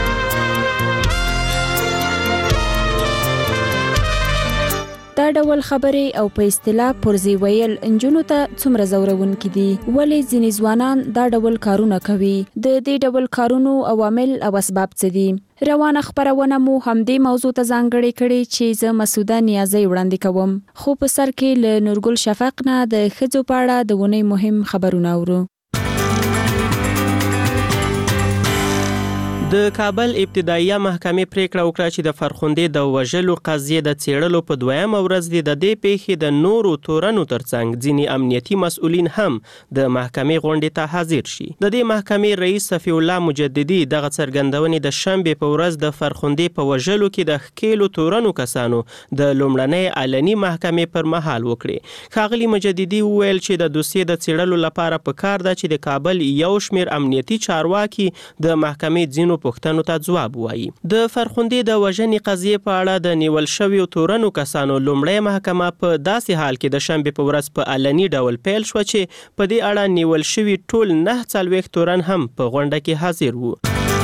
دا ډول خبرې او په اصطلاح پرزي ویل انجونو ته څومره زورونکي دي. ولې ځینې ځوانان دا ډول کارونه کوي؟ د دې ډول کارونو عوامل او اسباب څه دي؟ روانه خبرونه مو همدې موضوع ته ځانګړې کړې چې زه مسعوده نیازی وړاندې کوم. خو په سر کې له نورګل شفق نه د ښځو په اړه د ونې مهم خبرونه اورو. د کابل ابتدایي محکمې پریکړه وکړه چې د فرخندې د وژلو قضیې د څېړلو په دویمه ورځ د دې پیښې د نورو تورنو ترڅنګ ځینې امنیتي مسؤلین هم د محکمې غونډې ته حاضر شي. د دې محکمې رئیس صفی الله مجددي دغه څرګندونې د شنبې په ورځ د فرخندې په وژلو کې د ښکېلو تورنو کسانو د لومړنۍ علني محکمې پر مهال وکړې. ښاغلي مجددي وویل چې د دوسیې د څېړلو لپاره پکار ده چې د کابل یو شمېر امنیتي چارواکي د محکمې ځینو پوښتنو ته ځواب وایي. د فرخندې د وژنې قضیې په اړه د نیول شویو تورنو کسانو لومړی محکمه په داسې حال کې د شنبې په ورځ په علني ډول پیل شوه چې په دې اړه نیول شوي ټول 49 تورن هم په غونډه کې حاضر وو.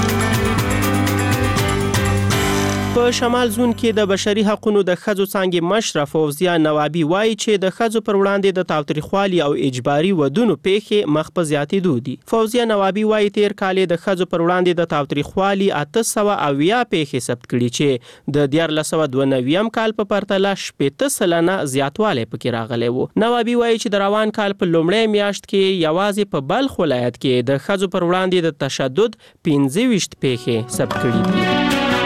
په شمال زون کې د بشري حقوقو د ښځو څانګې مشره فوزیه نوابي وایي چې د ښځو پر وړاندې د تاوتریخوالي او اجباري ودونو پیښې مخ په زیاتېدو دي. فوزیه نوابي وایي تیر کال د ښځو پر وړاندې د تاوتریخوالي 800 پیښې ثبت کړي چې د 1992 کال په پرتله 80% زیاتوالی پکې راغلی و. نوابي وایي چې د روان کال په لومړۍ میاشت کې یوازې په بلخ ولایت کې د ښځو پر وړاندې د تشدد 25 پیښې ثبت کړي دي.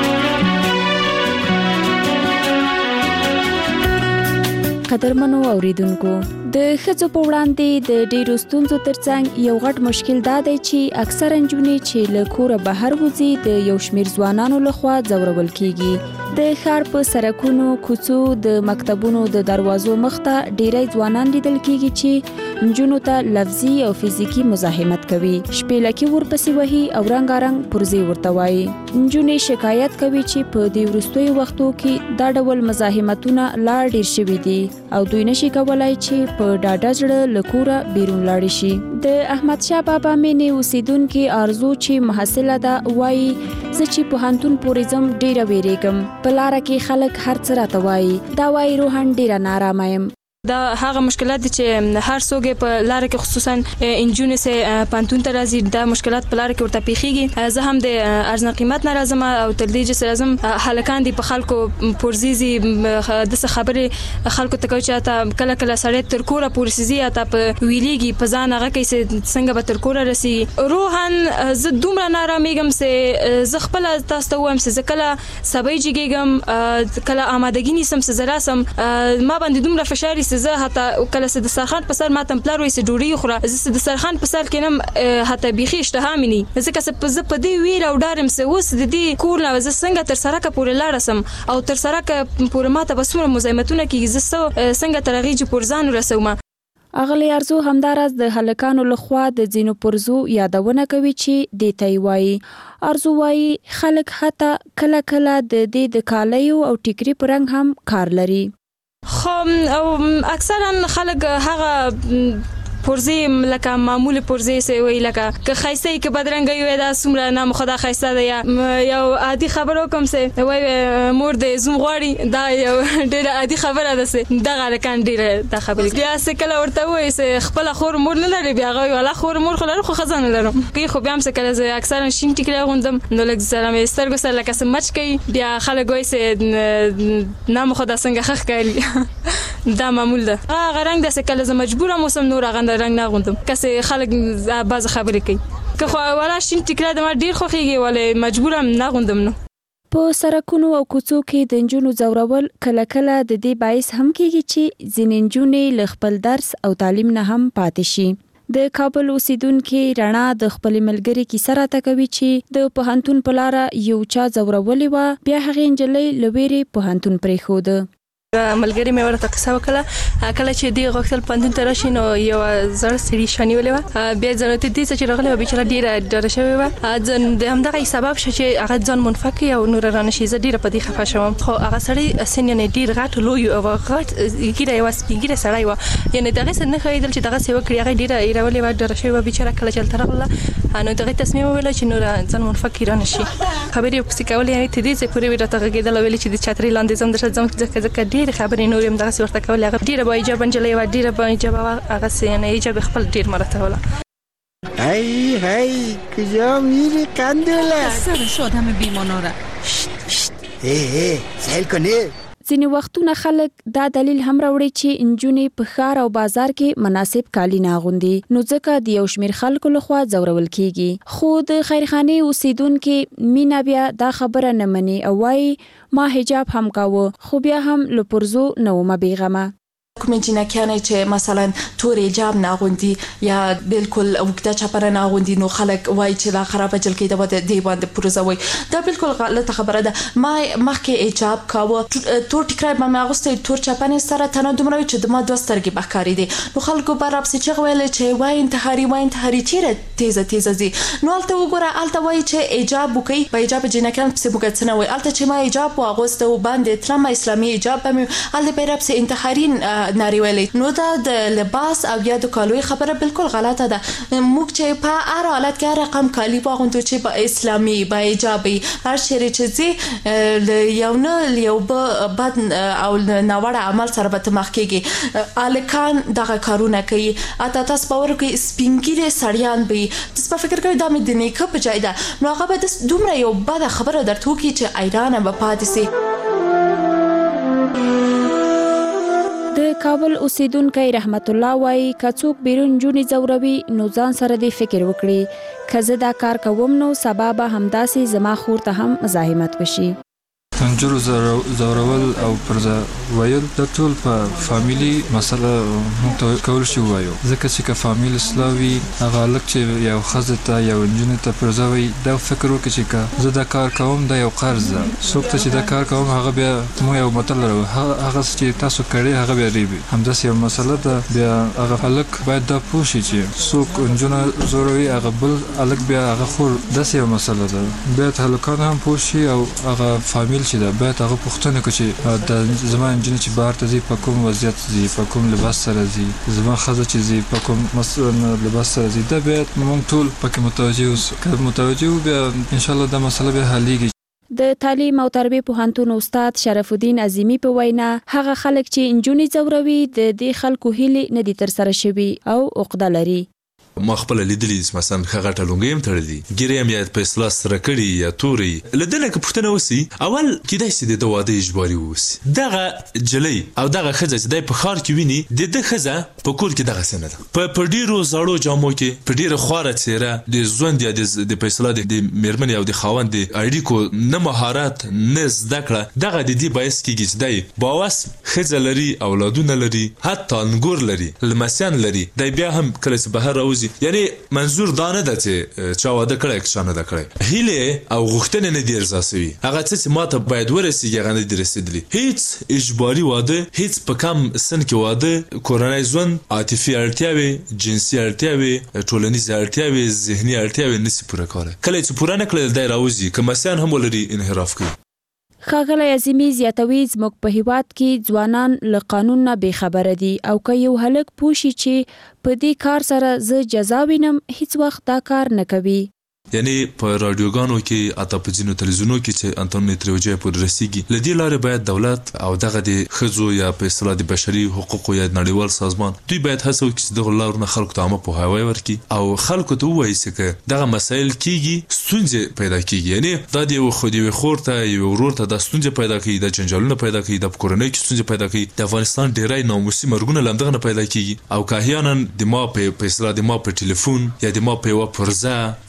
قدرمنو اوریدونکو، د ښځو په وړاندې د ډیرو ستونزو ترڅنګ یو غټ مشکل دا دی چې اکثره نجونې چې له کوره بهر وځي د یو شمېر ځوانانو لخوا ځورول کیږي. د ښار په سړکونو، کوڅو، د مکتبونو د دروازو مخته ډیری ځوانان لیدل کیږي چې نجونو ته لفظي او فزیکی مزاحمت کوي، شپېلکې ورپسې وهي او رنګارنګ پرزې ورته وایي. نجونې شکایت کوي چې په دې وروستیو وختو کې دا ډول مزاحمتونه لا ډیر شوي دي او دوی نشي کولای چې په ډاډه زړه له کوره بیرون لاړ شي. د احمد شاه بابا مینې اوسیدونکي آرزو چې محصله ده وایي زه چې پوهنتون پورې ځم ډیره ویریږم، په لاره کې خلک هر څه راته وایي، دا وایي روحاً ډیره نارامه یم. دا هغه مشکلات دي چې هر څوک په لار کې خصوصا انجونې سه پانتون ته راځي، دا مشکلات په لار کې ورته پیښیږي. زه هم د ارزنه قیمت نه راځم او تر دې چې راځم هلکان دي په خلکو پرزيزي د خبرې خلکو ته کوي چې تا کله کله سړی تر کوره پورسيزي تا په ویليږي په ځان هغه کې څنګه به تر کوره رسي. روحان زه دومره نارامیږم چې زه خپل تاسو ته وایم چې زه کله سبای جګم کله آمادګی نیسم چې زراسم ما باندې دومره فشار زه حتی کله د سرخان په سر ماتم پلار وې چې ډوډۍ خوره، زه د سرخان په سر کې نم حتی بيخي اشتها مني، ځکه چې زه په دې ویر او ډارم چې اوس د دې کور نه زه څنګه تر سرکه پورې لاړسم او تر سرکه پورې ماته بسمره مزاحمتونه کیږي، زه څنګه تر هغې چې پر ځان ورسوم. اغلی ارزو همداراز د هلکانو لخوا د ځینو پرزو یادونه کوي چې دیتای وایي. ارزو وایي خلک حتی کله کله د دې د کالیو او ټیکري په رنګ هم کار لري. خو او اکثرا خلک هغه پرزې لکه معمولی پرزې سي وی لکه که خایسته کې بدرنګ وي دا سمره نام خدا خایسته ده یا یو عادي خبرو کوم سي وای مور دې زوم غواړي، دا یو ډېر عادي خبره ده سي دغه لکان ډېر دا خبرې بیا سه کله ورته وای سي خپل خور مور نه لري بیا غوي ولا خور مور خلر خو خزانه لرم کې خو بیا هم سه کله زه اکثرا شین ټیکره غوندم نو لکه سلام سترګو سره لکه سمچ کوي بیا خلک وای سي نام خدا څنګه خخ کوي دا معمول ده. هغه رنګ د سکه لازم مجبوره موسم نور هغه رنګ نه غوندم کسه خلک باز خبرې کوي که خو ولا شین ټیکره د ما ډیر خوخیږي ولې مجبورم نه غوندم. نو په سرکونو او کوڅو کې د نجونو زورول کله کله د دې باعث هم کیږي چې ځینې نجونې له خپل درس او تعلیم نه هم پاتې شي. د کابل اوسیدونکو رڼا د خپل ملګری کیسه راته کوي چې د پوهنتون په لار یو چا زورولې و بیا هغه نجلۍ لويري پوهنتون پرې خود. ملګری مې ورته قصه وکړه کله چې دی غوښتل پندون ته راشي نو یو زړه سړي شانی ولې بیا ځنه دې چې راغله بیچاره ډیره ډاره شوی و ځن د همدغه سبب شې چې هغه ځان منفک او نور رانه شي زه ډیره په دې خفه شوم خو هغه سړی سنن ډیر غټ لوی او غټ ګیره یو سپینګیره سړی و یعنی دغه څه نه خیدل چې دغه څه وکړي هغه ډیره ایرولې و ډاره شوی و بیچاره کله چې ترغله نو دغه تصمیم ویل چې نور ځان منفک رانه شي خبرې په څه کول یعنی ته دې چې پوری ورته غږیدل ویل چې د چتري لاندې زم درځم ځکه ډیر خبرې نور هم دغه ورته کول هغه ډیره با ایجاب انجلې و ډیره با ایجاب هغه سینه ایجاب خپل ډیر مرته ولا هی کجا میری کندوله سر شدم بیمانوره سهل کنه ځینې وختونه خلک دا دلیل هم راوړي چې انجونې په ښار او بازار کې مناسب کالي نه اغوندي نو ځکه د یو شمېر خلکو لخوا ځورول کیږي خو د خیرخانې اوسیدونکو مینا بیا دا خبره نه مني او وایي ما حجاب هم کاوه خو بیا هم له پرزو نه ومه بیغمه کوم جنکیانه چې مثلا تور حجاب نه اغوندي یا بالکل وګدا چپره نه اغوندي نو خلک وایي چې دا خرابه جلکې د دی باندې پروزوي دا بالکل غلطه خبره ده ما مخکې حجاب کاوه تور ټیکرای ما اغوسته تور چپنه سره تنه دومره چې د ما دوسترګي بخاري دي نو خلکو برابر چې ویل چې وای انتحاري چیرې تیزه زی نو الته وګوره الته وایي چې حجاب وکي په حجاب جنکیان په موږ وای الته چې ما حجاب واغوسته وباندې ترم اسلامي حجاب به الته پیراب سه انتحارین ناری ویلي نو دا د لباس او یا د کالوي خبره بالکل غلطه ده موږ چې په هر حالت کې رقم کالی واغوندو چې په اسلامي با حجابي هر شری چې یو بد او ناوړه عمل سره به تمخ کېږي الکان دغه کارونه کوي اته تاسو باور کوي سپینګیره سړیان به تاسو په فکر کوي دا مې د نیکه په ځای ده نو هغه به د دومره یو بد خبره درته کوي چې ایران به پاتې سي د کابل اوسیدونکو رحمت الله وایي کڅوک بیرون جونې زوروي نو ځان سره دی فکر وکړي کزه دا کار کوم نو سبب همداسي زما خور ته هم مزاحمت وشي تنجرو زورول او پرځ ویل د ټول په فاميلي مسله مونږ کول شو وایو ځکه چې که فاميلي اسلامي هغه لک چې یو خزته یو انجن ته پرځوي دا فکر وکړي چې زه دا کار کوم دا یو قرض ده څوک ته چې دا کار کوم هغه بیا مو یو مطلب هغه چې تاسو کړی هغه بیا ریبي همداسې یو مسله ده بیا هغه الک باید دا پوښي چې څوک انجن زوروي هغه بل الک بیا هغه خور داسې یو مسله ده بیا هلکان هم پوښي او هغه فاميلي چې دا باید هغه پوښتنه کوي چې د زما انجن چې بهر ته ځي په کوم وضعیت ځي په کوم لباس سره ځي زما ښځه چې ځي په کوم لباس سره ځي دا باید موږ ټول پکې متوجه اوسو که متوجه بیا انشاءالله دا مسله به حلیږي د تعلیم او تربیه پوهنتون استاد شرف الدین عظیمی په وینا هغه خلک چې انجونې زوروي د دې خلکو هیلې نه دي تر سره شوي او عقده لري ما خپل لیدلې مثلا هغه ټلونګې هم تړلې ګیرې هم یا په اصلاح سره کړي یا توري لدنه کې پښتنه وسی اول کېدای شي د واده اجباري وسی دغه جلی او دغه خزه چې د په خار کې ویني د خزه په کول کې دغه سند په ډیرو زړو جامو کې په ډیره خواره چیرې د ژوند یا د په اصلاح د میرمن او د خاوند د اړیکو نه مهارت نه زده کړه دغه د دې باعث کېږي چې د باوس خزه لري اولادونه لري حتی انګور لري لمسیان لري د بیا هم کله چې بهر راوځي یعنی منظور دانه ده چې چا واده کړی که چا نه ده کړی هیله او غوښتنې نه دي ارزاسوي هغه څه چې ماته باید ورسیږي هغه نه دي رسېدلي هیڅ اجباري واده هیڅ په کم سن کې واده کورنۍ ژوند عاطفي اړتیاوې جنسي اړتیاوې ټولنیزې اړتیاوې ذهني اړتیاوې نشي پوره کولی کله چې پوره نه کړل دی راوځي که مسیان هم ولري انحراف کوي ښاغلی عظیمي زیاتوي زموږ په هیواد کې ځوانان له قانون نه بې خبره دي او که یو هلک پوه شي چې په دې کار سره زه جزا وینم هیڅ وخت دا کار نه کوي یعنی په رادیوګانو کې اته په ځینو تلویزیونو کې چې انټرنیټ تروجه پر رسیږي لدی لارې باید دولت او دغه د خزو یا په اصطلاح د بشري حقوقو یا نړیوال سازمان دوی باید هڅه وکړي چې دغه لارونه خلکو ته عامه پوهاوی ورکړي او خلکو ته ووایي چې دغه مسایل کیږي ستونزې پیدا کیږي یعنی دا د یو خودي خور ته یو ورور ته د ستونزې پیدا کوي د جنجالونو پیدا کوي د کورنۍ کې ستونزې پیدا کوي د افغانستان ډیرای ناموسي مرګونه لمدغه نه پیدا کیږي او که احیانا د ما په اصطلاح د ما په ټلیفون یا د ما په پرزه یا د ما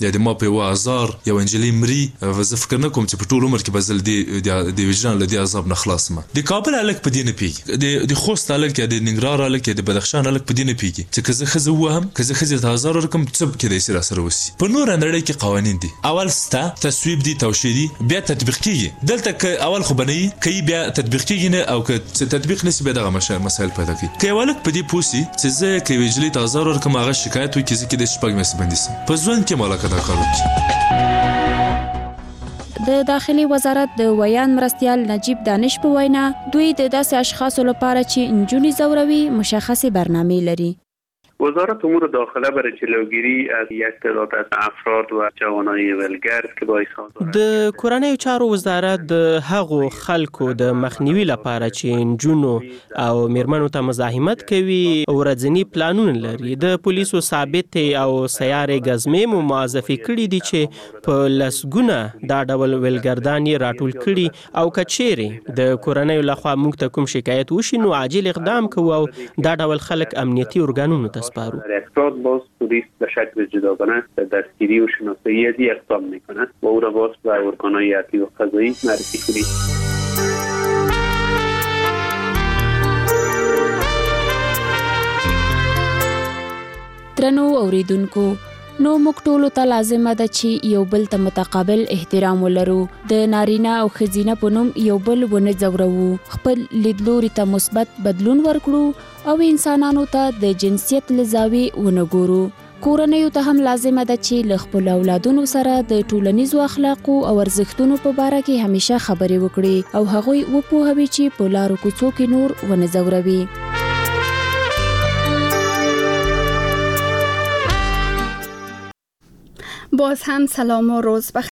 په وازار یو انجلی مري زه فکر نه کوم چې په ټول عمر کې به زل د وجدان له دې عذاب نه خلاص ما د کابل الک په دې نه پیږي د خوست الک یا د ننګرهار الک یا د بدخشان الک په دې نه پیږي چې کزه خزه وهم کزه خزه 1000 رقم څه کې د سره سره وسی په نور نړۍ کې قوانين دي اول ستا تصویب دي توشیدي بیا تطبیق کیږي دلته اول خو بنئ کوي بیا تطبیق کیږي او که تطبیق نسی به دغه مسائل پیدا کوي کې ولک په دې پوسی چې زه کې ویجلی 1000 رقم هغه شکایت وکړي چې د شپږ مې سبندیسه په ځوان کې مالک دا کار وکړي د داخلي وزارت د ویان مرستیال نجیب دانش په وینا دوی د داسې اشخاصو لپاره چې انجونی زوروي مشخصه برنامه لري. وزارت امور داخله برای جلوگیری از یک تعداد از افراد و جوانای ولگرد که باعث د کورنیو چارو وزارت د هغو خلکو د مخنیوي لپاره چې انجونو او میرمنو ته مزاحمت کوي ورځنی پلانونه لري د پولیسو ثابت او سیارې غزمې موظفي کړي دي چې په لسګونه دا ډول ولګردان راټول کړي او کچيري د کورنیو لخوا موږ ته کوم شکایت وشي نو عاجل اقدام کوو او دا ډول خلک امنیتي ارګانونو ته افراد باز پلیس به شکل جداگانه دستگیری و شناسایی ازی اقدام میکنه و او را باز به ارگانهای عدلی و قضایی معرفی کنید. درنو اوریدونکو نو موږ ټولو ته لازمه ده چې یو بل ته متقابل احترام ولرو د نارینه او ښځینه په نوم یو بل ونه ځورو خپل لیدلوري ته مثبت بدلون ورکړو او انسانانو ته د جنسیت له زاویې ونه ګورو. کورنیو ته هم لازمه ده چې له خپل اولادونو سره د ټولنیزو اخلاقو او ارزښتونو په باره کې همیشه خبرې وکړي او هغوی وپوهوي چې په لارو کوڅو کې نور ونه ځوروي. باز هم سلام و روز بخیر.